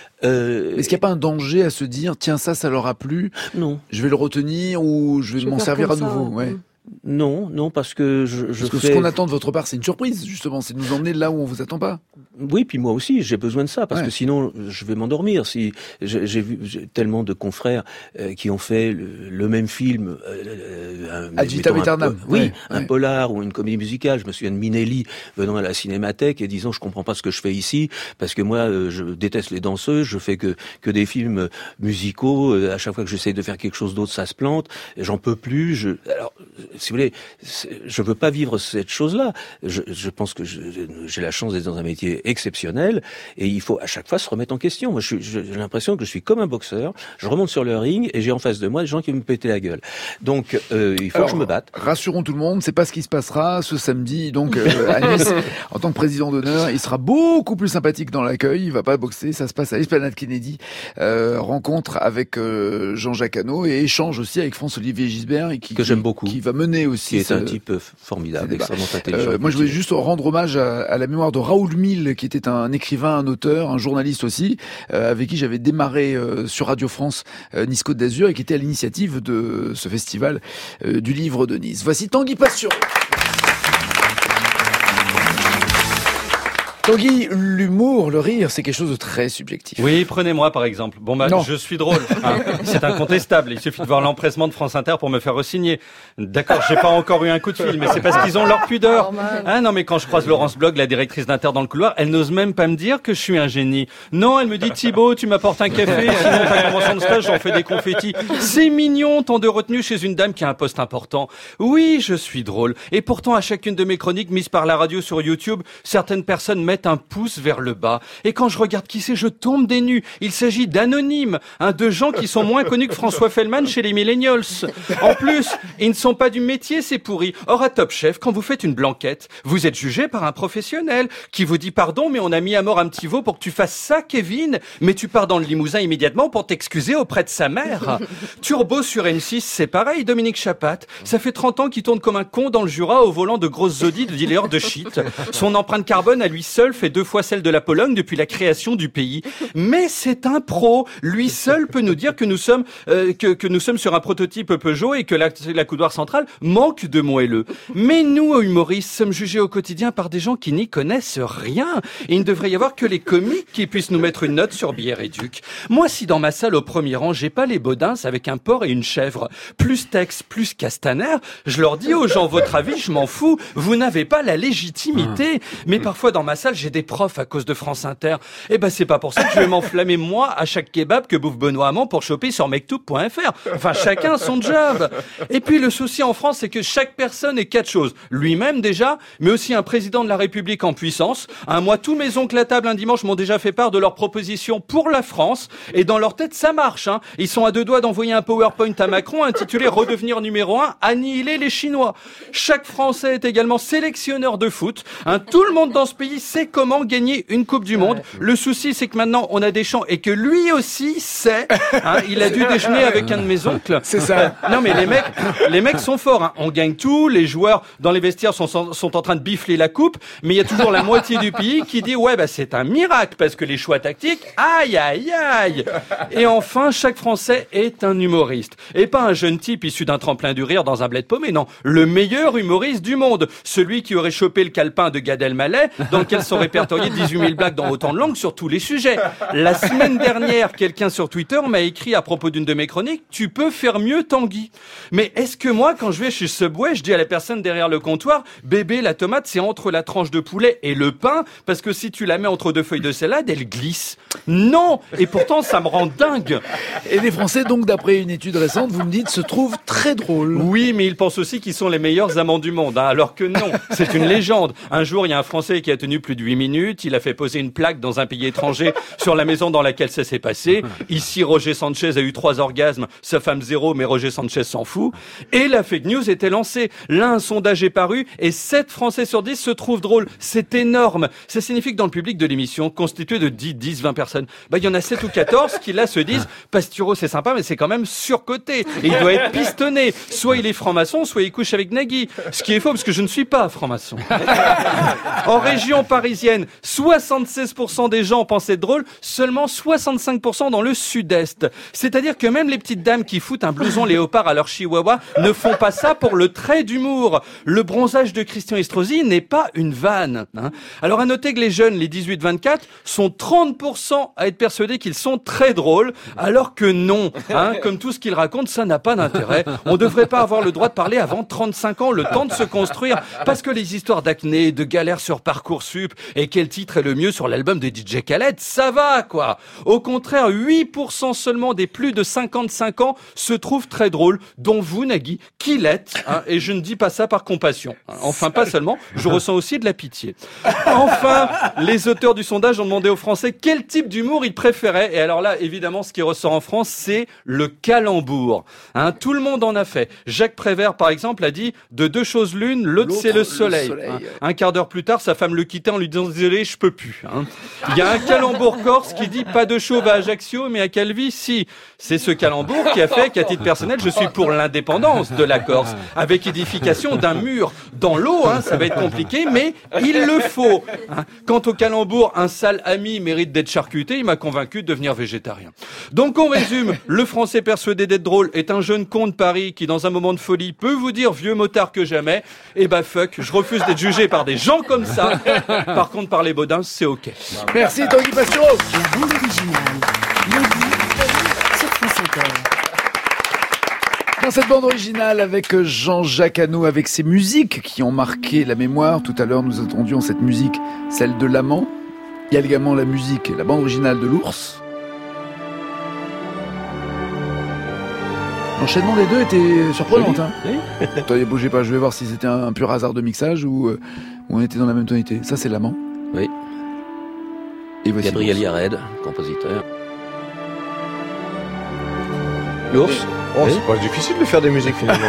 Euh, Est-ce qu'il n'y a pas un danger à se dire, tiens, ça, ça leur a plu, non, je vais le retenir ou je vais je m'en servir à nouveau ça, ouais. Non, non, parce que je, je parce que fais... ce qu'on attend de votre part, c'est une surprise, justement, c'est de nous emmener là où on vous attend pas. Oui, puis moi aussi, j'ai besoin de ça, parce ouais. que sinon, je vais m'endormir. Si j'ai, j'ai vu j'ai tellement de confrères euh, qui ont fait le, le même film, euh, un, Ad vitam aeternam. Oui, ouais, un ouais. polar ou une comédie musicale. Je me souviens de Minelli venant à la Cinémathèque et disant, je comprends pas ce que je fais ici, parce que moi, euh, je déteste les danseuses, je fais que que des films musicaux. Euh, à chaque fois que j'essaye de faire quelque chose d'autre, ça se plante. J'en peux plus. Je... Alors, si vous voulez, je veux pas vivre cette chose-là. Je, je pense que je, j'ai la chance d'être dans un métier exceptionnel et il faut à chaque fois se remettre en question. Moi, je, je, j'ai l'impression que je suis comme un boxeur. Je remonte sur le ring et j'ai en face de moi des gens qui vont me péter la gueule. Donc, euh, il faut Alors, que je me batte. Rassurons tout le monde, c'est pas ce qui se passera ce samedi. Donc, euh, à Nice, en tant que président d'honneur, il sera beaucoup plus sympathique dans l'accueil. Il va pas boxer. Ça se passe à l'Esplanade Kennedy. Euh, rencontre avec euh, Jean-Jacques Hano et échange aussi avec François-Olivier Gisbert et qui que j'aime beaucoup, qui va mener aussi. Qui est ce... un type formidable, extrêmement intelligent. Euh, moi, je voulais juste rendre hommage à, à la mémoire de Raoul Mille, qui était un écrivain, un auteur, un journaliste aussi, euh, avec qui j'avais démarré euh, sur Radio France euh, Nice Côte d'Azur et qui était à l'initiative de ce festival euh, du Livre de Nice. Voici Tanguy Pastureau. Tanguy, l'humour, le rire, c'est quelque chose de très subjectif. Oui, prenez-moi par exemple. Bon bah, non. je suis drôle. Hein. C'est incontestable. Il suffit de voir l'empressement de France Inter pour me faire re-signer. D'accord, j'ai pas encore eu un coup de fil, mais c'est parce qu'ils ont leur pudeur. Ah non, mais quand je croise Laurence Blog, la directrice d'Inter dans le couloir, elle n'ose même pas me dire que je suis un génie. Non, elle me dit Thibaut, tu m'apportes un café, sinon ta convention de stage, j'en fais des confettis. C'est mignon, tant de retenue chez une dame qui a un poste important. Oui, je suis drôle. Et pourtant, à chacune de mes chroniques mises par la radio sur YouTube, certaines personnes mettent un pouce vers le bas. Et quand je regarde qui c'est, je tombe des nues. Il s'agit d'anonymes, hein, de gens qui sont moins connus que François Fellman chez les millennials. En plus, ils ne sont pas du métier, c'est pourri. Or, à Top Chef, quand vous faites une blanquette, vous êtes jugé par un professionnel qui vous dit pardon, mais on a mis à mort un petit veau pour que tu fasses ça, Kevin. Mais tu pars dans le limousin immédiatement pour t'excuser auprès de sa mère. Turbo sur M six, c'est pareil, Dominique Chapat. Ça fait trente ans qu'il tourne comme un con dans le Jura au volant de grosses Audi de dealer de shit. Son empreinte carbone à lui seul fait deux fois celle de la Pologne depuis la création du pays. Mais c'est un pro. Lui seul peut nous dire que nous sommes euh, que, que nous sommes sur un prototype Peugeot et que la, la coudoir centrale manque de moelleux. Mais nous, humoristes, sommes jugés au quotidien par des gens qui n'y connaissent rien. Et il ne devrait y avoir que les comiques qui puissent nous mettre une note sur Bière et Duc. Moi, si dans ma salle au premier rang, j'ai pas les Baudins avec un porc et une chèvre, plus Tex, plus Castaner, je leur dis aux gens, votre avis, je m'en fous, vous n'avez pas la légitimité. Mais parfois, dans ma salle, j'ai des profs à cause de France Inter. Eh ben, c'est pas pour ça que je vais m'enflammer, moi, à chaque kebab que bouffe Benoît Hamon pour choper sur mektoub point f r. Enfin, chacun son job. Et puis, le souci en France, c'est que chaque personne est quatre choses. Lui-même, déjà, mais aussi un président de la République en puissance. Un mois, tous mes oncles à table un dimanche m'ont déjà fait part de leurs propositions pour la France. Et dans leur tête, ça marche, hein. Ils sont à deux doigts d'envoyer un PowerPoint à Macron intitulé « Redevenir numéro un, annihiler les Chinois ». Chaque Français est également sélectionneur de foot. Hein. Tout le monde dans ce pays sait comment gagner une Coupe du Monde. Le souci, c'est que maintenant, on a Deschamps et que lui aussi sait. Hein. Il a dû déjeuner avec un de mes oncles. C'est ça. Non, mais les mecs, les mecs sont forts. Hein. On gagne tout. Les joueurs dans les vestiaires sont, sont en train de bifler la coupe. Mais il y a toujours la moitié du pays qui dit « Ouais, bah, c'est un miracle parce que les choix tactiques, aïe, aïe, aïe ». Et enfin, chaque Français est un humoriste. Et pas un jeune type issu d'un tremplin du rire dans un bled paumé, non. Le meilleur humoriste du monde. Celui qui aurait chopé le calepin de Gad Elmaleh, dans lequel sont répertoriées dix-huit mille blagues dans autant de langues sur tous les sujets. La semaine dernière, quelqu'un sur Twitter m'a écrit à propos d'une de mes chroniques, tu peux faire mieux, Tanguy. Mais est-ce que moi, quand je vais chez Subway, je dis à la personne derrière le comptoir, bébé, la tomate, c'est entre la tranche de poulet et le pain, parce que si tu la mets entre deux feuilles de salade, elle glisse. Non! Et pourtant, ça me rend dingue. Et les Français, donc, d'après une étude récente, vous me dites, se trouvent très drôles. Oui, mais ils pensent aussi qu'ils sont les meilleurs amants du monde, hein, alors que non, c'est une légende. Un jour, il y a un Français qui a tenu plus de huit minutes, il a fait poser une plaque dans un pays étranger sur la maison dans laquelle ça s'est passé. Ici, Roger Sanchez a eu trois orgasmes, sa femme zéro, mais Roger Sanchez s'en fout. Et la fake news était lancée. Là, un sondage est paru et sept Français sur dix se trouvent drôles. C'est énorme. Ça signifie que dans le public de l'émission, constitué de dix, dix, vingt personnes, bah, il y en a sept ou quatorze qui là se disent, Pastureau c'est sympa, mais c'est quand même surcoté. Et il doit être pistonné. Soit il est franc-maçon, soit il couche avec Nagui. Ce qui est faux parce que je ne suis pas franc-maçon. En région parisienne, soixante-seize pour cent des gens pensaient drôle, seulement soixante-cinq pour cent dans le sud-est. C'est-à-dire que même les petites dames qui foutent un blouson léopard à leur chihuahua ne font pas ça pour le trait d'humour. Le bronzage de Christian Estrosi n'est pas une vanne. Hein. Alors à noter que les jeunes, les dix-huit vingt-quatre, sont trente pour cent à être persuadés qu'ils sont très drôles, alors que non. Hein. Comme tout ce qu'ils racontent, ça n'a pas d'intérêt. On ne devrait pas avoir le droit de parler avant trente-cinq ans, le temps de se construire, parce que les histoires d'acné, de galères sur Parcoursup, et quel titre est le mieux sur l'album de D J Khaled, ça va, quoi. Au contraire, huit pour cent seulement des plus de cinquante-cinq ans se trouvent très drôles, dont vous, Nagui, qui l'êtes, hein, et je ne dis pas ça par compassion. Enfin, pas seulement, je ressens aussi de la pitié. Enfin, les auteurs du sondage ont demandé aux Français quel type d'humour ils préféraient, et alors là, évidemment, ce qui ressort en France, c'est le calembour. Hein, tout le monde en a fait. Jacques Prévert, par exemple, a dit « de deux choses l'une, l'autre, l'autre c'est le soleil ». Le soleil. Hein, un quart d'heure plus tard, sa femme le quittait en lui disant « désolé, je peux plus hein. ». Il y a un calembour corse qui dit « pas de chauve à Ajaccio, mais à Calvi, si ». C'est ce calembour qui a fait qu'à titre personnel, je suis pour l'indépendance de la Corse, avec édification d'un mur dans l'eau. Hein, ça va être compliqué, mais il le faut. Hein. Quant au calembour, un sale ami mérite d'être charcuté. Il m'a convaincu de devenir végétarien. Donc on résume, le Français persuadé d'être drôle est un jeune con de Paris qui, dans un moment de folie, peut vous dire vieux motard que jamais. Et bah fuck, je refuse d'être jugé par des gens comme ça. Par contre, par les Baudins, c'est ok. Merci Tanguy Pastureau. La bande originale. Lundi, sur France Inter. Dans cette bande originale avec Jean-Jacques Hano, avec ses musiques qui ont marqué la mémoire. Tout à l'heure, nous entendions cette musique, celle de l'amant. Il y a également la musique, la bande originale de l'ours. L'enchaînement des deux était surprenant. Hein. Oui. Attendez, bougez pas, je vais voir si c'était un pur hasard de mixage ou, euh, ou on était dans la même tonalité. Ça, c'est l'amant. Oui. Et voici Gabriel l'ours. Yared, compositeur. L'ours. Oh, Oui. c'est pas difficile de faire des musiques finalement.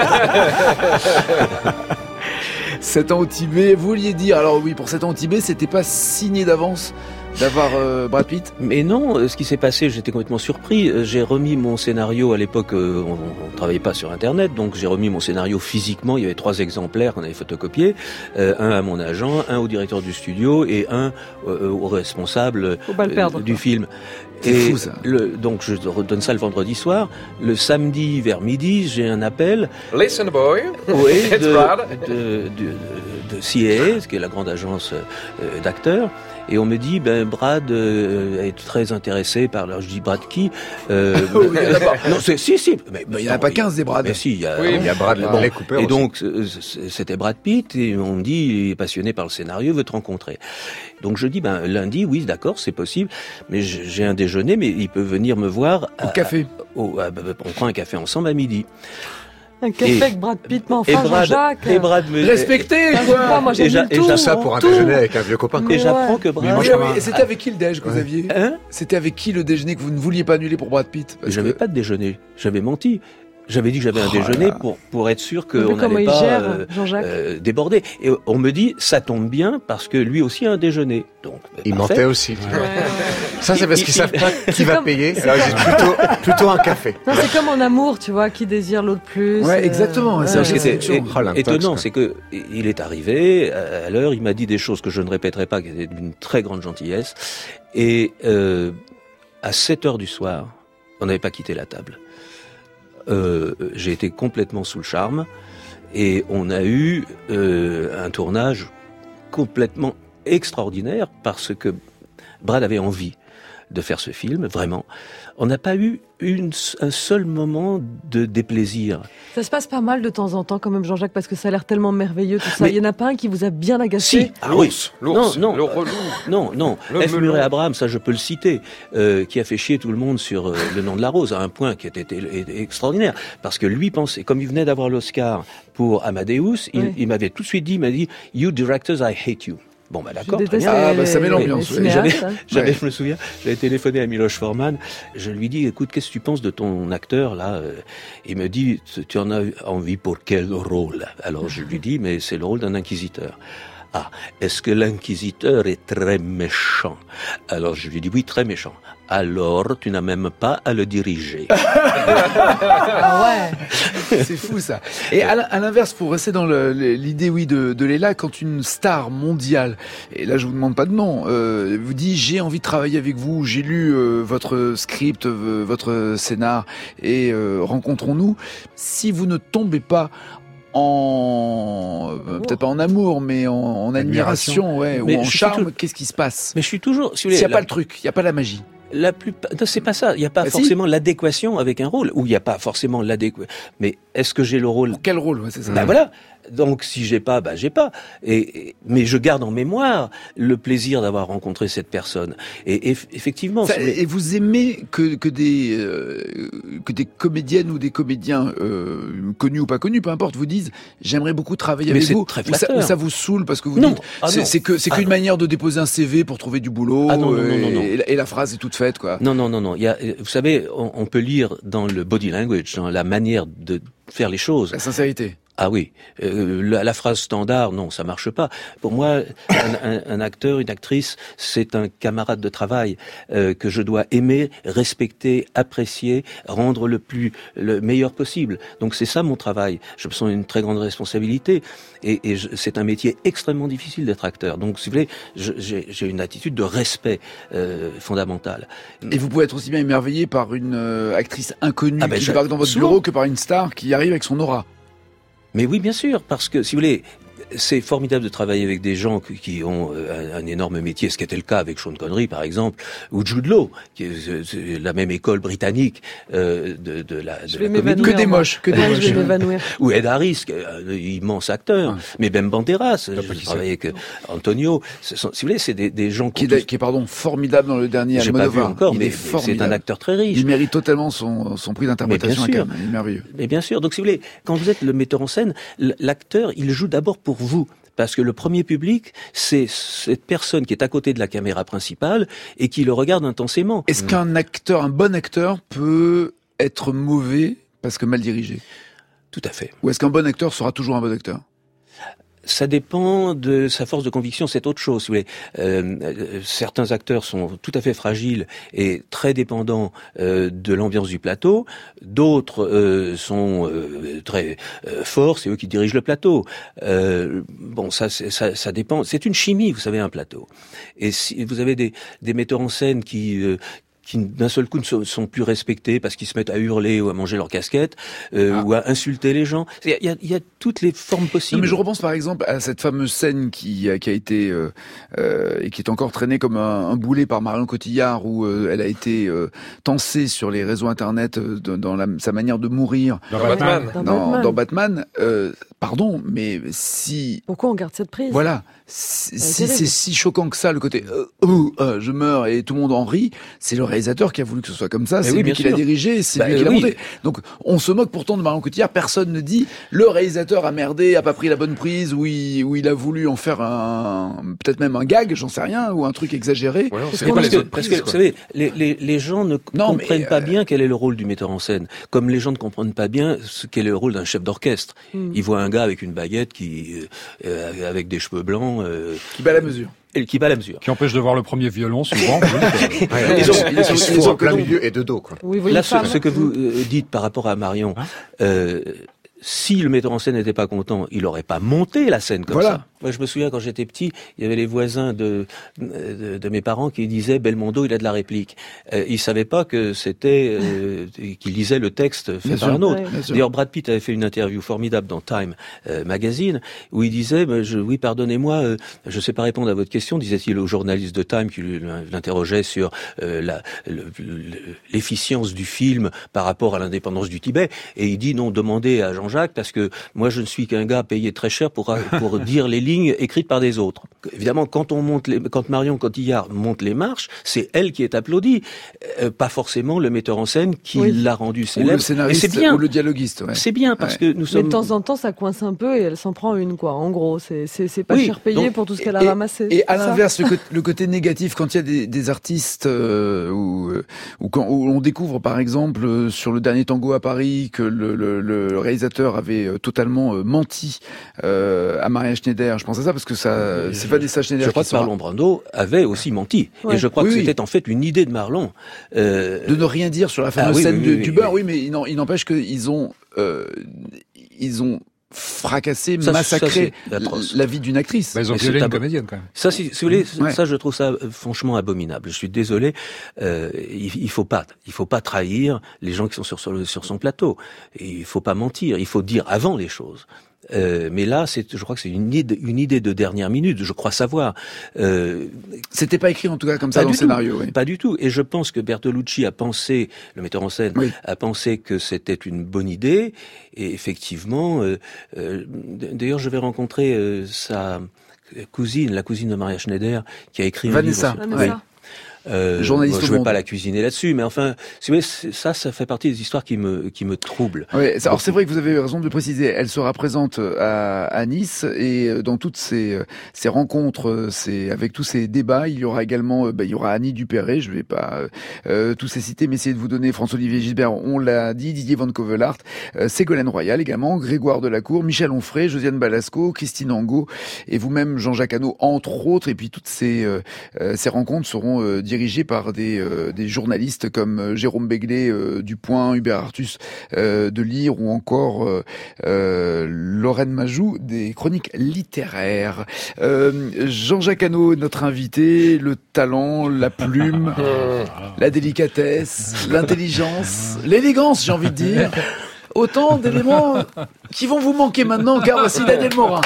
Sept ans au Tibet, vous vouliez dire, alors oui, pour sept ans au Tibet, c'était pas signé d'avance d'avoir euh, Brad Pitt? Mais non, euh, ce qui s'est passé, j'étais complètement surpris. Euh, J'ai remis mon scénario à l'époque, euh, on ne travaillait pas sur Internet, donc j'ai remis mon scénario physiquement. Il y avait trois exemplaires qu'on avait photocopiés, euh, un à mon agent, un au directeur du studio et un euh, au responsable Faut pas le euh, perdre, du quoi. film. C'est Et fou, ça. Le, donc je redonne ça le vendredi soir. Le samedi vers midi, j'ai un appel. Listen boy. Oui, It's de, Brad. de, de, de C A A, ce qui est la grande agence euh, d'acteurs. Et on me dit, ben Brad euh, est très intéressé par. Alors je dis Brad qui euh, Oh, il y en a pas. Non, c'est si si. Mais Mais il n'y en a pas quinze des Brad. Mais si, il y a. Oui, Il y a Brad Bon. les Cooper Et aussi. donc euh, c- c'était Brad Pitt et on me dit il est passionné par le scénario, il veut te rencontrer. Donc je dis ben lundi, oui d'accord, c'est possible, mais j'ai j'ai un déjeuner, mais il peut venir me voir Au à- café. au- à- on prend un café ensemble à midi. Un café Et- avec Brad Pitt, mais Et enfin, Brad, Jean-Jacques. et Brad me Respectez, Ah, je sais pas, quoi! moi j'ai Et mis j'a- le et tout. j'a- Ça pour un tout. déjeuner avec un vieux copain. Mais Et j'apprends ouais. que Mais Brad. moi, Oui, je oui, et c'était avec qui le déj que vous Ouais. aviez? Hein C'était avec qui le déjeuner que vous ne vouliez pas annuler pour Brad Pitt? Parce J'avais que- pas de déjeuner, j'avais menti. J'avais dit que j'avais un Oh déjeuner là là. pour pour être sûr Mais qu'on comment n'allait il pas gère, euh, Jean-Jacques euh, déborder. Et on me dit ça tombe bien parce que lui aussi a un déjeuner. Donc ben, Il parfait. mentait aussi. tu vois. Ouais, ouais. Ça, c'est parce Il- qu'ils il- savent pas qui C'est va comme- payer. c'est Alors, ils comme- disent plutôt, plutôt un café. Non, c'est comme en amour, tu vois, qui désire l'autre plus. Ouais, euh, exactement, ouais. c'est Donc, Ouais, c'était c'est é- Oh, l'intox, étonnant, quoi. c'est que il est arrivé à à l'heure, il m'a dit des choses que je ne répéterai pas, qui étaient d'une très grande gentillesse. Et euh, à sept heures du soir, on n'avait pas quitté la table. Euh, j'ai été complètement sous le charme et on a eu euh, un tournage complètement extraordinaire parce que Brad avait envie de faire ce film, vraiment. On n'a pas eu une, un seul moment de déplaisir. Ça se passe pas mal de temps en temps, quand même, Jean-Jacques, parce que ça a l'air tellement merveilleux, tout ça. Mais- Il y en a pas un qui vous a bien agacé? Si, ah oui. L'ours. Non, non. Le relou. Non, non. Le F. melon. Murray Abraham, ça je peux le citer, euh, qui a fait chier tout le monde sur euh, Le nom de la rose, à un point qui était, était extraordinaire. Parce que lui pensait, comme il venait d'avoir l'Oscar pour Amadeus, il, Oui. il m'avait tout de suite dit, il m'a dit, You directors, I hate you. Bon, bah Je d'accord, très déteste bien. Ah, les- bah, ça met les- l'ambiance, les oui. cinéastes, J'avais- hein. J'avais, Ouais. je me souviens, j'avais téléphoné à Miloš Forman. Je lui dis, écoute, qu'est-ce que tu penses de ton acteur là euh, Il me dit, tu en as envie pour quel rôle Alors je lui dis, mais c'est le rôle d'un inquisiteur. Ah, est-ce que l'inquisiteur est très méchant Alors je lui dis, oui, très méchant. Alors tu n'as même pas à le diriger. Ah ouais. C'est fou ça. Et à l'in- à l'inverse, pour rester dans le- l'idée, oui, de, de Léla, quand une star mondiale, et là je vous demande pas de nom, euh, vous dit j'ai envie de travailler avec vous, j'ai lu euh, votre script, euh, votre scénar, et euh, rencontrons-nous. Si vous ne tombez pas en euh, peut-être pas en amour, mais en, en admiration, ouais, Mais ou en je suis charme, tout- qu'est-ce qui se passe Mais je suis toujours, si vous S'il n'y a voulez, pas la- le truc, il n'y a pas la magie. La plupart, non, c'est pas ça. Il n'y a pas Bah, si. forcément l'adéquation avec un rôle, ou il n'y a pas forcément l'adéquation. Mais est-ce que j'ai le rôle Pour quel rôle, ouais, c'est ça. Ben voilà. Donc si j'ai pas, ben j'ai pas. Et, et- mais je garde en mémoire le plaisir d'avoir rencontré cette personne. Et, eff- effectivement. Ça, c'est- et vous aimez que, que des euh, que des comédiennes ou des comédiens euh, connus ou pas connus, peu importe, vous disent j'aimerais beaucoup travailler Mais avec c'est vous. très Ou ça, flatteur. ou ça vous saoule parce que vous Non. dites Ah c'est non. c'est que c'est Ah qu'une non. manière de déposer un C V pour trouver du boulot. Ah non, non, non, et, non, non. et la, et la phrase est toute faite quoi. Non, non, non, non. Il y a, vous savez, on, on peut lire dans le body language, dans la manière de faire les choses. La sincérité. Ah oui, euh, la, la phrase standard, non, ça marche pas. Pour moi, un, un- un acteur, une actrice, c'est un camarade de travail euh, que je dois aimer, respecter, apprécier, rendre le plus le meilleur possible. Donc c'est ça mon travail. Je me sens une très grande responsabilité et, et je- c'est un métier extrêmement difficile d'être acteur. Donc si vous voulez, je- j'ai j'ai une attitude de respect euh, fondamentale. Et vous pouvez être aussi bien émerveillé par une euh, actrice inconnue Ah ben, qui je- débarque dans votre souvent. bureau que par une star qui arrive avec son aura. Mais oui, bien sûr, parce que si vous voulez, c'est formidable de travailler avec des gens qui, qui ont euh, un, un énorme métier, ce qui était le cas avec Sean Connery, par exemple, ou Jude Law, qui est, c'est- c'est la même école britannique euh, de, de la, Je de vais la comédie. m'évanouir. Que des moi. moches, que des Ouais, moches. je vais m'évanouir. Ou Ed Harris, qui est un immense acteur, Ouais. mais Ben Banderas, pas je qui travaille avec euh, Antonio. Ce sont- si vous voulez, c'est des, des gens Qui qui, est, qui est pardon formidable dans le dernier j'ai pas vu Almodovar. encore, Il mais est c'est formidable. un acteur très riche. Il mérite totalement son, son prix d'interprétation. Mais bien à Cannes. Il est merveilleux. Mais bien sûr. Donc, si vous voulez, quand vous êtes le metteur en scène, l- l'acteur, il joue d'abord pour vous. parce que le premier public, c'est cette personne qui est à côté de la caméra principale et qui le regarde intensément. Est-ce qu'un acteur, un bon acteur, peut être mauvais parce que mal dirigé? Tout à fait. Ou est-ce qu'un bon acteur sera toujours un bon acteur? Ça dépend de sa force de conviction, c'est autre chose. Si vous voulez. Euh, certains acteurs sont tout à fait fragiles et très dépendants euh, de l'ambiance du plateau. D'autres euh, sont euh, très euh, forts, c'est eux qui dirigent le plateau. Euh, bon, ça, ça, ça dépend. C'est une chimie, vous savez, un plateau. Et si vous avez des, des metteurs en scène qui euh, qui d'un seul coup ne sont, sont plus respectés parce qu'ils se mettent à hurler ou à manger leur casquette euh, ah. ou à insulter les gens. Il y a, il y a toutes les formes possibles. Non, mais je repense par exemple à cette fameuse scène qui, qui a été euh, euh, et qui est encore traînée comme un, un boulet par Marion Cotillard, où euh, elle a été euh, tensée sur les réseaux internet euh, dans, dans la, sa manière de mourir. Dans Batman. Dans, dans Batman. Dans Batman euh, pardon, mais si... Pourquoi on garde cette prise? Voilà. Si, si c'est si choquant que ça, le côté euh, euh, euh, je meurs et tout le monde en rit, c'est le réalisateur qui a voulu que ce soit comme ça, c'est oui, lui qui l'a dirigé, c'est bah, lui qui l'a oui. monté. Donc on se moque pourtant de Marion Cotillard, personne ne dit le réalisateur a merdé, a pas pris la bonne prise, ou il, ou il a voulu en faire un peut-être même un gag, j'en sais rien, ou un truc exagéré. Ouais, parce, parce que, parce que vous savez, les, les, les gens ne non, comprennent mais, pas euh... bien quel est le rôle du metteur en scène, comme les gens ne comprennent pas bien ce quel est le rôle d'un chef d'orchestre. Mm. Ils voient un gars avec une baguette qui euh, avec des cheveux blancs euh, qui bat la mesure. Et qui bat la mesure. Qui empêche de voir le premier violon, souvent. Oui, ouais, ils ont, ils sont, ils sont en plein milieu et de dos, quoi. Oui, là, ce, ce que vous euh, dites par rapport à Marion, hein euh, si le metteur en scène n'était pas content, il n'aurait pas monté la scène comme voilà. ça. Moi, je me souviens, quand j'étais petit, il y avait les voisins de, de, de mes parents qui disaient « Belmondo, il a de la réplique euh, ». Ils savaient pas que c'était... Euh, qu'il lisait le texte fait bien par sûr, un autre. ouais. D'ailleurs, Brad Pitt avait fait une interview formidable dans Time euh, Magazine, où il disait bah, je, « Oui, pardonnez-moi, euh, je sais pas répondre à votre question », disait-il au journaliste de Time qui l'interrogeait sur euh, la, le, le, l'efficience du film par rapport à l'indépendance du Tibet. Et il dit « Non, demandez à Jean-Jacques, parce que moi, je ne suis qu'un gars payé très cher pour, pour dire les lignes écrites par des autres. » Évidemment, quand on monte les, quand Marion Cotillard monte les marches, c'est elle qui est applaudie, euh, pas forcément le metteur en scène qui oui. l'a rendu célèbre. Ou le scénariste, et c'est bien. Ou le dialoguiste. Ouais. C'est bien parce ouais. que nous sommes. Mais de temps en temps, ça coince un peu et elle s'en prend une, quoi. En gros, c'est c'est, c'est pas oui, cher payé donc, pour tout ce qu'elle et, a ramassé. Et à l'inverse, le, le côté négatif, quand il y a des, des artistes euh, ou ou quand où on découvre, par exemple, euh, sur le dernier Tango à Paris, que le, le, le réalisateur avait euh, totalement euh, menti euh, à Maria Schneider. Je pense à ça parce que ça, oui, c'est Vanessa Schneider. Je crois que Marlon Brando avait aussi menti. Ouais. Et je crois oui, que oui. c'était en fait une idée de Marlon. Euh... De ne rien dire sur la fameuse ah, oui, scène oui, oui, du beurre. Oui, mais il, il n'empêche qu'ils ont, euh, ils ont fracassé, ça, massacré ça, la vie d'une actrice. Bah, ils ont violé une ab... comédienne quand même. Ça, si, si vous voulez, ouais. ça je trouve ça franchement abominable. Je suis désolé. Euh, il, il faut pas, il faut pas trahir les gens qui sont sur, sur, sur son plateau. Et il faut pas mentir. Il faut dire avant les choses. Euh, mais là, c'est, je crois que c'est une idée, une idée de dernière minute. Je crois savoir. Euh, C'était pas écrit en tout cas comme ça dans le scénario. Oui. Pas du tout. Et je pense que Bertolucci a pensé, le metteur en scène, oui. a pensé que c'était une bonne idée. Et effectivement, euh, euh, d'ailleurs, je vais rencontrer euh, sa cousine, la cousine de Maria Schneider, qui a écrit Vanessa. un livre. Vanessa. Oui. Euh, Journaliste moi, je ne vais pas la cuisiner là-dessus, mais enfin, si vous voulez, ça, ça fait partie des histoires qui me, qui me troublent. Oui, alors c'est vrai que vous avez raison de le préciser. Elle sera présente à, à Nice et dans toutes ces, ces rencontres, ces, avec tous ces débats, il y aura également, bah, il y aura Annie Dupéré. Je ne vais pas euh, tous les citer, mais essayer de vous donner François-Olivier Gisbert. On l'a dit, Didier Van Covelart, euh, Ségolène Royal également, Grégoire Delacour, Michel Onfray, Josiane Balasco, Christine Angot et vous-même Jean-Jacques Hano, entre autres. Et puis toutes ces, euh, ces rencontres seront euh, dirigé par des, euh, des journalistes comme euh, Jérôme Béglé euh, du Point, Hubert Artus euh, de Lire ou encore euh, euh, Lorraine Majou des chroniques littéraires. Euh, Jean-Jacques Hano, notre invité, le talent, la plume, la délicatesse, l'intelligence, l'élégance, j'ai envie de dire. Autant d'éléments qui vont vous manquer maintenant, car voici Daniel Morin.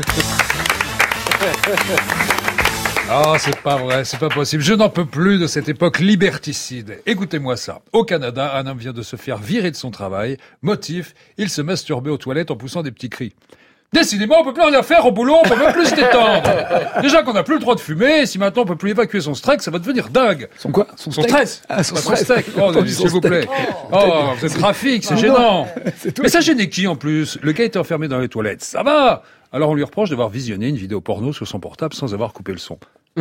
Ah, oh, c'est pas vrai, c'est pas possible. Je n'en peux plus de cette époque liberticide. Écoutez-moi ça. Au Canada, un homme vient de se faire virer de son travail. Motif, il se masturbait aux toilettes en poussant des petits cris. Décidément, on peut plus rien faire au boulot, on peut même plus se détendre. Déjà qu'on n'a plus le droit de fumer, et si maintenant on peut plus évacuer son stress, ça va devenir dingue. Son quoi? Son, son stress. Ah, son, son stress. Oh, son s'il vous plaît. Oh, oh vous êtes graphique, c'est gênant. Mais ça gênait qui en plus? Le gars était enfermé dans les toilettes. Ça va. Alors on lui reproche d'avoir visionné une vidéo porno sur son portable sans avoir coupé le son.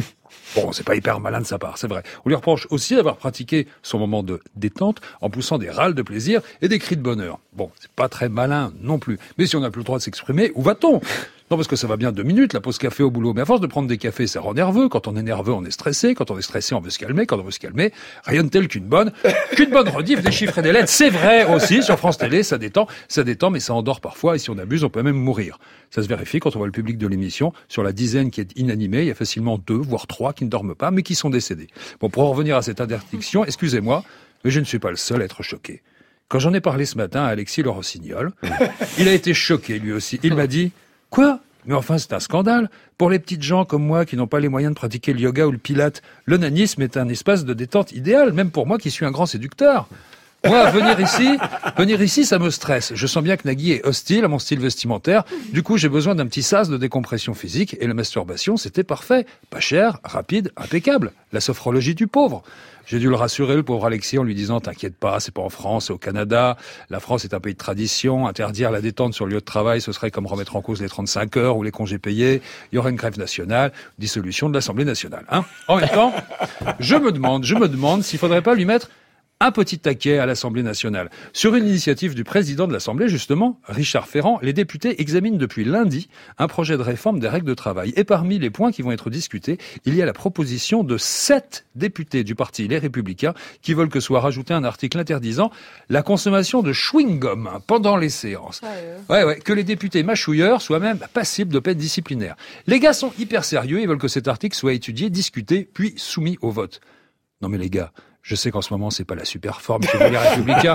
Bon, c'est pas hyper malin de sa part, c'est vrai. On lui reproche aussi d'avoir pratiqué son moment de détente en poussant des râles de plaisir et des cris de bonheur. Bon, c'est pas très malin non plus. Mais si on n'a plus le droit de s'exprimer, où va-t-on ? Non, parce que ça va bien deux minutes, la pause café au boulot. Mais à force de prendre des cafés, ça rend nerveux. Quand on est nerveux, on est stressé. Quand on est stressé, on veut se calmer. Quand on veut se calmer, rien de tel qu'une bonne, qu'une bonne rediff des chiffres et des lettres. C'est vrai aussi, sur France Télé, ça détend, ça détend, mais ça endort parfois. Et si on abuse, on peut même mourir. Ça se vérifie quand on voit le public de l'émission. Sur la dizaine qui est inanimée, il y a facilement deux, voire trois qui ne dorment pas, mais qui sont décédés. Bon, pour en revenir à cette interdiction, excusez-moi, mais je ne suis pas le seul à être choqué. Quand j'en ai parlé ce matin à Alexis Le Rossignol, il a été choqué lui aussi. Il m'a dit, quoi ? Mais enfin, c'est un scandale. Pour les petites gens comme moi qui n'ont pas les moyens de pratiquer le yoga ou le pilate, l'onanisme est un espace de détente idéal, même pour moi qui suis un grand séducteur. Moi, venir ici, venir ici, ça me stresse. Je sens bien que Nagui est hostile à mon style vestimentaire. Du coup, j'ai besoin d'un petit sas de décompression physique et la masturbation, c'était parfait. Pas cher, rapide, impeccable. La sophrologie du pauvre. J'ai dû le rassurer, le pauvre Alexis, en lui disant « T'inquiète pas, c'est pas en France, c'est au Canada. La France est un pays de tradition. Interdire la détente sur le lieu de travail, ce serait comme remettre en cause les trente-cinq heures ou les congés payés. Il y aurait une grève nationale, dissolution de l'Assemblée nationale. Hein » En même temps, je me demande, je me demande s'il faudrait pas lui mettre un petit taquet à l'Assemblée nationale. Sur une initiative du président de l'Assemblée, justement, Richard Ferrand, les députés examinent depuis lundi un projet de réforme des règles de travail. Et parmi les points qui vont être discutés, il y a la proposition de sept députés du parti Les Républicains qui veulent que soit rajouté un article interdisant la consommation de chewing-gum pendant les séances. Ouais, ouais, que les députés mâchouilleurs soient même passibles de peine disciplinaire. Les gars sont hyper sérieux, ils veulent que cet article soit étudié, discuté, puis soumis au vote. Non mais les gars, je sais qu'en ce moment, c'est pas la super forme chez les Républicains,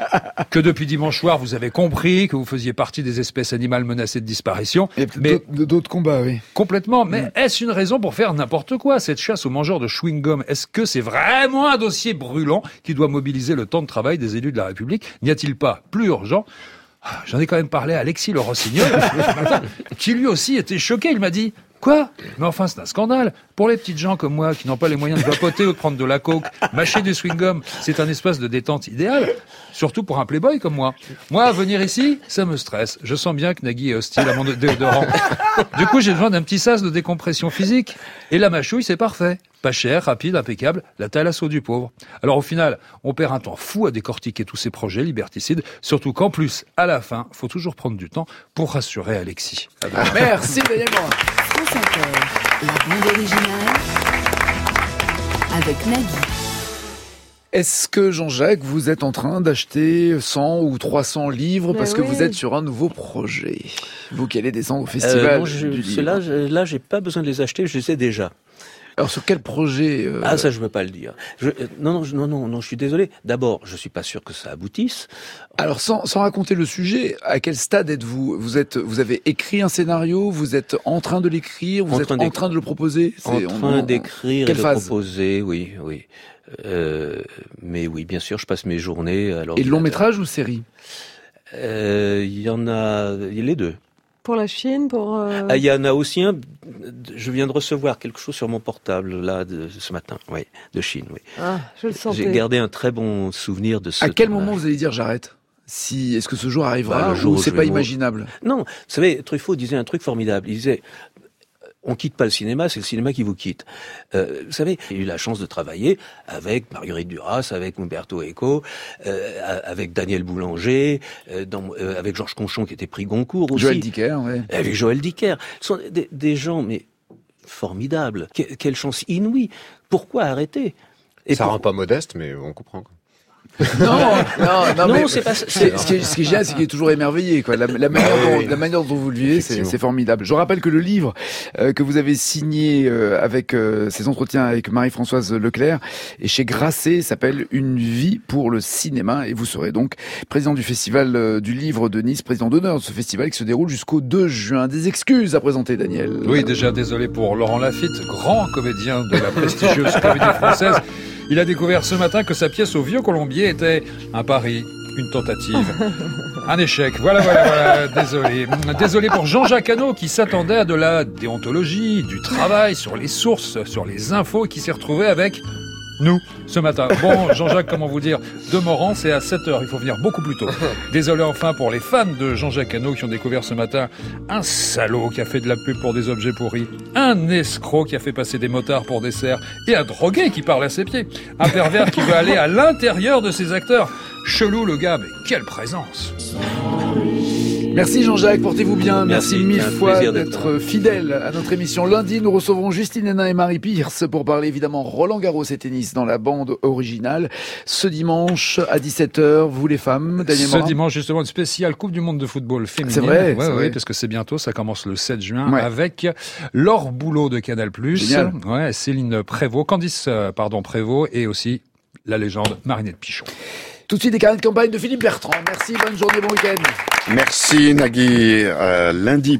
que depuis dimanche soir, vous avez compris que vous faisiez partie des espèces animales menacées de disparition. Et mais d'autres combats, oui. Complètement. Mais mmh. est-ce une raison pour faire n'importe quoi, cette chasse aux mangeurs de chewing-gum? Est-ce que c'est vraiment un dossier brûlant qui doit mobiliser le temps de travail des élus de la République? N'y a-t-il pas plus urgent? J'en ai quand même parlé à Alexis Le Rossignol, qui lui aussi était choqué. Il m'a dit... Quoi? Mais enfin, c'est un scandale. Pour les petites gens comme moi, qui n'ont pas les moyens de vapoter ou de prendre de la coke, mâcher du chewing-gum, c'est un espace de détente idéal. Surtout pour un playboy comme moi. Moi, venir ici, ça me stresse. Je sens bien que Nagui est hostile à mon déodorant. Du coup, j'ai besoin d'un petit sas de décompression physique. Et la mâchouille, c'est parfait. Pas cher, rapide, impeccable, la thalasso du pauvre. Alors au final, on perd un temps fou à décortiquer tous ces projets liberticides, surtout qu'en plus, à la fin, faut toujours prendre du temps pour rassurer Alexis. Merci Daniel Morin. France Inter, la bande originale avec Nagui. Est-ce que, Jean-Jacques, vous êtes en train d'acheter cent ou trois cents livres parce Mais que oui. vous êtes sur un nouveau projet? Vous qui allez descendre au festival Euh, non, je, du livre. ceux-là, je- là, j'ai pas besoin de les acheter, je les ai déjà. Alors, sur quel projet euh... Ah, ça, je veux pas le dire. Je, euh, non, non, je, non, non, non, je suis désolé. D'abord, je suis pas sûr que ça aboutisse. Alors, sans, sans raconter le sujet, à quel stade êtes-vous? Vous êtes, vous avez écrit un scénario? Vous êtes en train de l'écrire? Vous En êtes train en d'écrire. train de le proposer? En C'est- train on- on- d'écrire et quelle de phase proposer, oui, oui. Euh, mais oui, bien sûr, je passe mes journées à Et l'ordinateur. long métrage ou série? Euh, Il y en a, il y a les deux. Pour la Chine, pour... euh, Ah, il y en a aussi un. Je viens de recevoir quelque chose sur mon portable là de, ce matin, oui, de Chine, oui. Ah, je le sentais. J'ai gardé un très bon souvenir de ce. À quel tournage. moment vous allez dire j'arrête? Si, est-ce que ce jour arrivera Bah, le jour ou où c'est je pas vais mourir. imaginable? Non, vous savez, Truffaut disait un truc formidable. Il disait, on quitte pas le cinéma, c'est le cinéma qui vous quitte. Euh, vous savez, j'ai eu la chance de travailler avec Marguerite Duras, avec Umberto Eco, euh, avec Daniel Boulanger, euh, dans, euh, avec Georges Conchon qui était prix Goncourt aussi. Joël Dicker, ouais. Avec Joël Dicker. Ce sont des, des gens, mais formidables. Que- quelle chance inouïe. Pourquoi arrêter? Et Ça pour- rend pas modeste, mais on comprend. quoi. Non, non, non, Non, mais c'est pas- ce qui est, ce qui est- ce qui est génial, c'est qu'il est toujours émerveillé, quoi. La, la manière Ah oui. dont, la manière dont vous le vivez, c'est, Effectivement. c'est formidable. Je rappelle que le livre euh, que vous avez signé euh, avec euh, ces entretiens avec Marie-Françoise Leclerc est chez Grasset, s'appelle Une vie pour le cinéma, et vous serez donc président du festival euh, du livre de Nice, président d'honneur de ce festival qui se déroule jusqu'au deux juin. Des excuses à présenter, Daniel. Oui, déjà désolé pour Laurent Lafitte, grand comédien de la prestigieuse comédie française. Il a découvert ce matin que sa pièce au Vieux Colombier était un pari, une tentative, un échec. Voilà, voilà, voilà, désolé. Désolé pour Jean-Jacques Hano qui s'attendait à de la déontologie, du travail sur les sources, sur les infos, et qui s'est retrouvé avec Nous, ce matin. Bon, Jean-Jacques, comment vous dire, de Morand, c'est à sept heures. Il faut venir beaucoup plus tôt. Désolé enfin pour les fans de Jean-Jacques Hano qui ont découvert ce matin un salaud qui a fait de la pub pour des objets pourris, un escroc qui a fait passer des motards pour dessert et un drogué qui parle à ses pieds. Un pervers qui veut aller à l'intérieur de ses acteurs. Chelou le gars, mais quelle présence. Merci Jean-Jacques, portez-vous bien. Merci, Merci mille fois d'être d'être fidèle à notre émission. Lundi, nous recevrons Justine Hénin et Marie Pierce pour parler évidemment Roland Garros et tennis dans la bande originale. Ce dimanche à dix-sept heures, vous les femmes, Daniel Ce Morin. dimanche, justement, une spéciale Coupe du Monde de football féminin. C'est vrai, ouais, c'est ouais, vrai. parce que c'est bientôt, ça commence le sept juin Ouais. avec Laure Boulot de Canal+. Génial. Ouais, Céline Prévost, Candice, euh, pardon, Prévost et aussi la légende Marinette Pichon. Tout de suite, les carnets de campagne de Philippe Bertrand. Merci, bonne journée, bon week-end. Merci Nagui. Euh, lundi